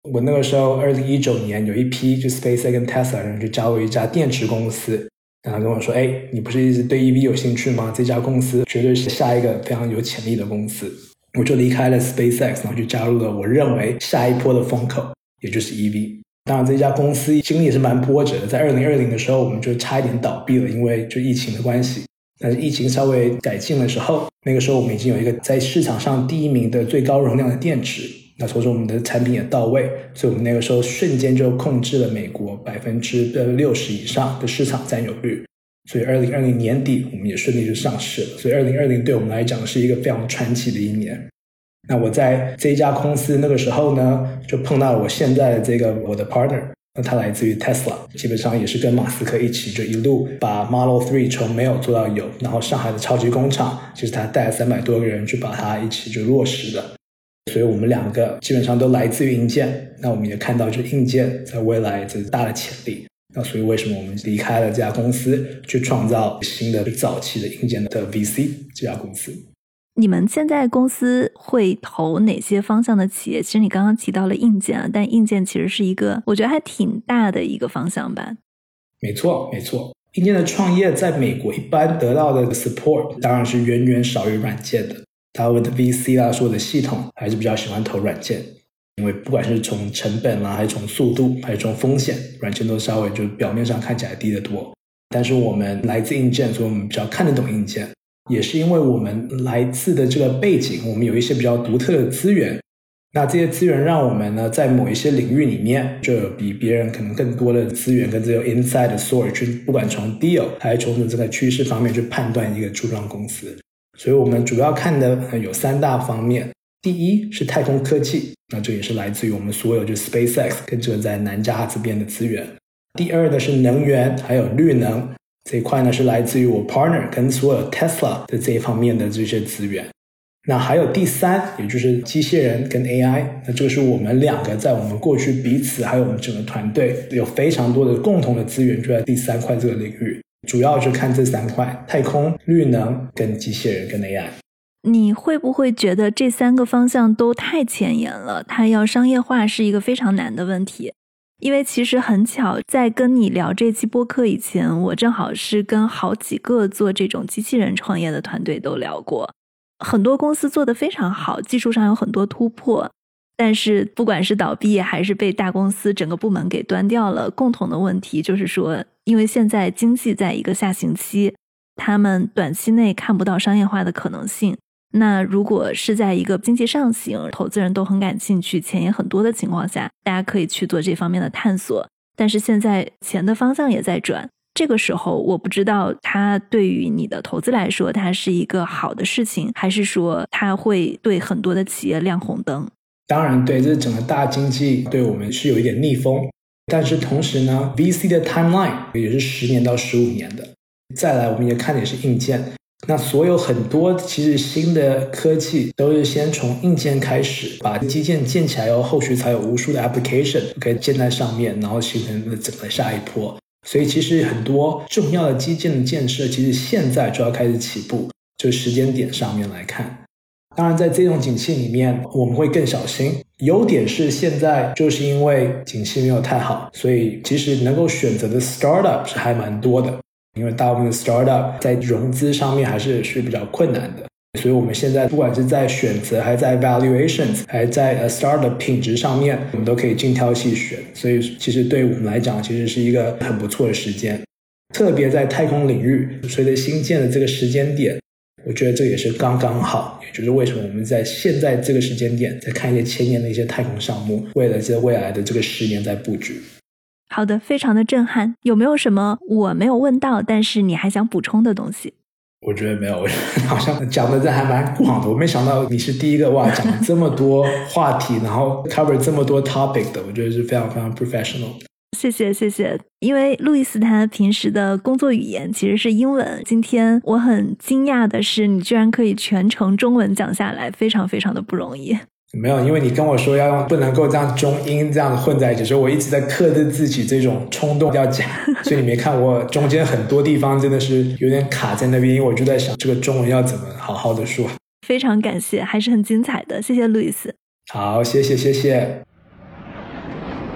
我那个时候2019年有一批就 SpaceX 跟 Tesla 人去加入一家电池公司，然后跟我说，你不是一直对 EV 有兴趣吗？这家公司绝对是下一个非常有潜力的公司。我就离开了 SpaceX， 然后就加入了我认为下一波的风口，也就是 EV。当然这家公司经历也是蛮波折的，在2020的时候我们就差一点倒闭了，因为就疫情的关系。但是疫情稍微改进的时候，那个时候我们已经有一个在市场上第一名的最高容量的电池，那同时我们的产品也到位，所以我们那个时候瞬间就控制了美国60%以上的市场占有率。所以2020年底我们也顺利就上市了，所以2020对我们来讲是一个非常传奇的一年。那我在这一家公司那个时候呢，就碰到了我现在的我的 partner， 那他来自于 Tesla， 基本上也是跟马斯克一起就一路把 Model 3从没有做到有，然后上海的超级工厂就是他带了300多个人去把它一起就落实的。所以我们两个基本上都来自于硬件，那我们也看到就硬件在未来这大的潜力。那所以为什么我们离开了这家公司，去创造新的早期的硬件的 VC 这家公司。 你们现在公司会投哪些方向的企业？其实你刚刚提到了硬件，但硬件其实是一个我觉得还挺大的一个方向吧。 没错没错，硬件的创业在美国一般得到的 support 当然是远远少于软件的，大部分的 VC 啦，所有的系统还是比较喜欢投软件，因为不管是从成本啦，还是从速度，还是从风险，软件都稍微就表面上看起来低得多。但是我们来自硬件，所以我们比较看得懂硬件，也是因为我们来自的这个背景，我们有一些比较独特的资源，那这些资源让我们呢在某一些领域里面就有比别人可能更多的资源跟这个 inside source， 不管从 deal 还是从这个趋势方面去判断一个初创公司。所以我们主要看的有3大方面，第一是太空科技，那这也是来自于我们所有就 SpaceX 跟这个在南加这边的资源。第二呢是能源还有绿能，这一块呢是来自于我 partner 跟所有 Tesla 的这一方面的这些资源。那还有第3，也就是机械人跟 AI， 那这个是我们2个在我们过去彼此还有我们整个团队有非常多的共同的资源，就在第3块这个领域，主要就看这3块，太空、绿能跟机械人跟 AI。 你会不会觉得这3个方向都太前沿了，它要商业化是一个非常难的问题？因为其实很巧，在跟你聊这期播客以前，我正好是跟好几个做这种机器人创业的团队都聊过，很多公司做得非常好，技术上有很多突破，但是不管是倒闭还是被大公司整个部门给端掉了，共同的问题就是说，因为现在经济在一个下行期，他们短期内看不到商业化的可能性。那如果是在一个经济上行，投资人都很感兴趣，钱也很多的情况下，大家可以去做这方面的探索。但是现在钱的方向也在转，这个时候我不知道它对于你的投资来说它是一个好的事情，还是说它会对很多的企业亮红灯。 当然对，这整个大经济对我们是有一点逆风，但是同时呢 VC 的 timeline 也是10年到15年的。再来我们也看的也是硬件，那所有很多其实新的科技都是先从硬件开始，把基建建起来后，后续才有无数的 application 可以建在上面，然后形成整个下一波。所以其实很多重要的基建的建设其实现在就要开始起步，就时间点上面来看。当然在这种景气里面我们会更小心，优点是现在就是因为景气没有太好，所以其实能够选择的 startup 是还蛮多的，因为大部分的 startup 在融资上面还是比较困难的，所以我们现在不管是在选择还在 valuations 还在 startup 品质上面，我们都可以精挑细选，所以其实对我们来讲其实是一个很不错的时间。特别在太空领域，随着新建的这个时间点，我觉得这也是刚刚好，也就是为什么我们在现在这个时间点在看一些前沿的一些太空项目，为了这未来的这个10年在布局。 好的，非常的震撼。有没有什么我没有问到但是你还想补充的东西？ 我觉得没有，我觉得好像讲的这还蛮广的，我没想到你是第一个讲了这么多话题然后 cover 这么多 topic 的，我觉得是非常非常 professional。 谢谢谢谢，因为路易斯他平时的工作语言其实是英文，今天我很惊讶的是你居然可以全程中文讲下来，非常非常的不容易。 没有，因为你跟我说要用不能够这样中英这样混在一起，所以我一直在克制自己这种冲动要讲，所以你没看我中间很多地方真的是有点卡在那边，因为我就在想这个中文要怎么好好的说。 非常感谢，还是很精彩的，谢谢路易斯。 好，谢谢谢谢。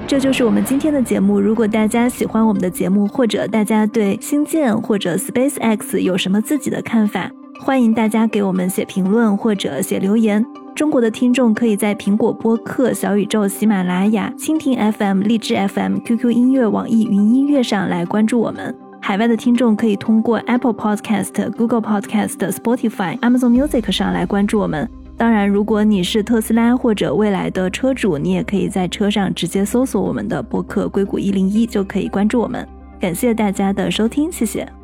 这就是我们今天的节目。如果大家喜欢我们的节目，或者大家对星舰或者 SpaceX 有什么自己的看法，欢迎大家给我们写评论或者写留言。中国的听众可以在苹果播客、小宇宙、喜马拉雅、蜻蜓 FM、荔枝 FM、QQ 音乐、网易云音乐上来关注我们。海外的听众可以通过 Apple Podcast、Google Podcast、Spotify、Amazon Music 上来关注我们。当然，如果你是特斯拉或者蔚来的车主，你也可以在车上直接搜索我们的播客硅谷101就可以关注我们。感谢大家的收听，谢谢。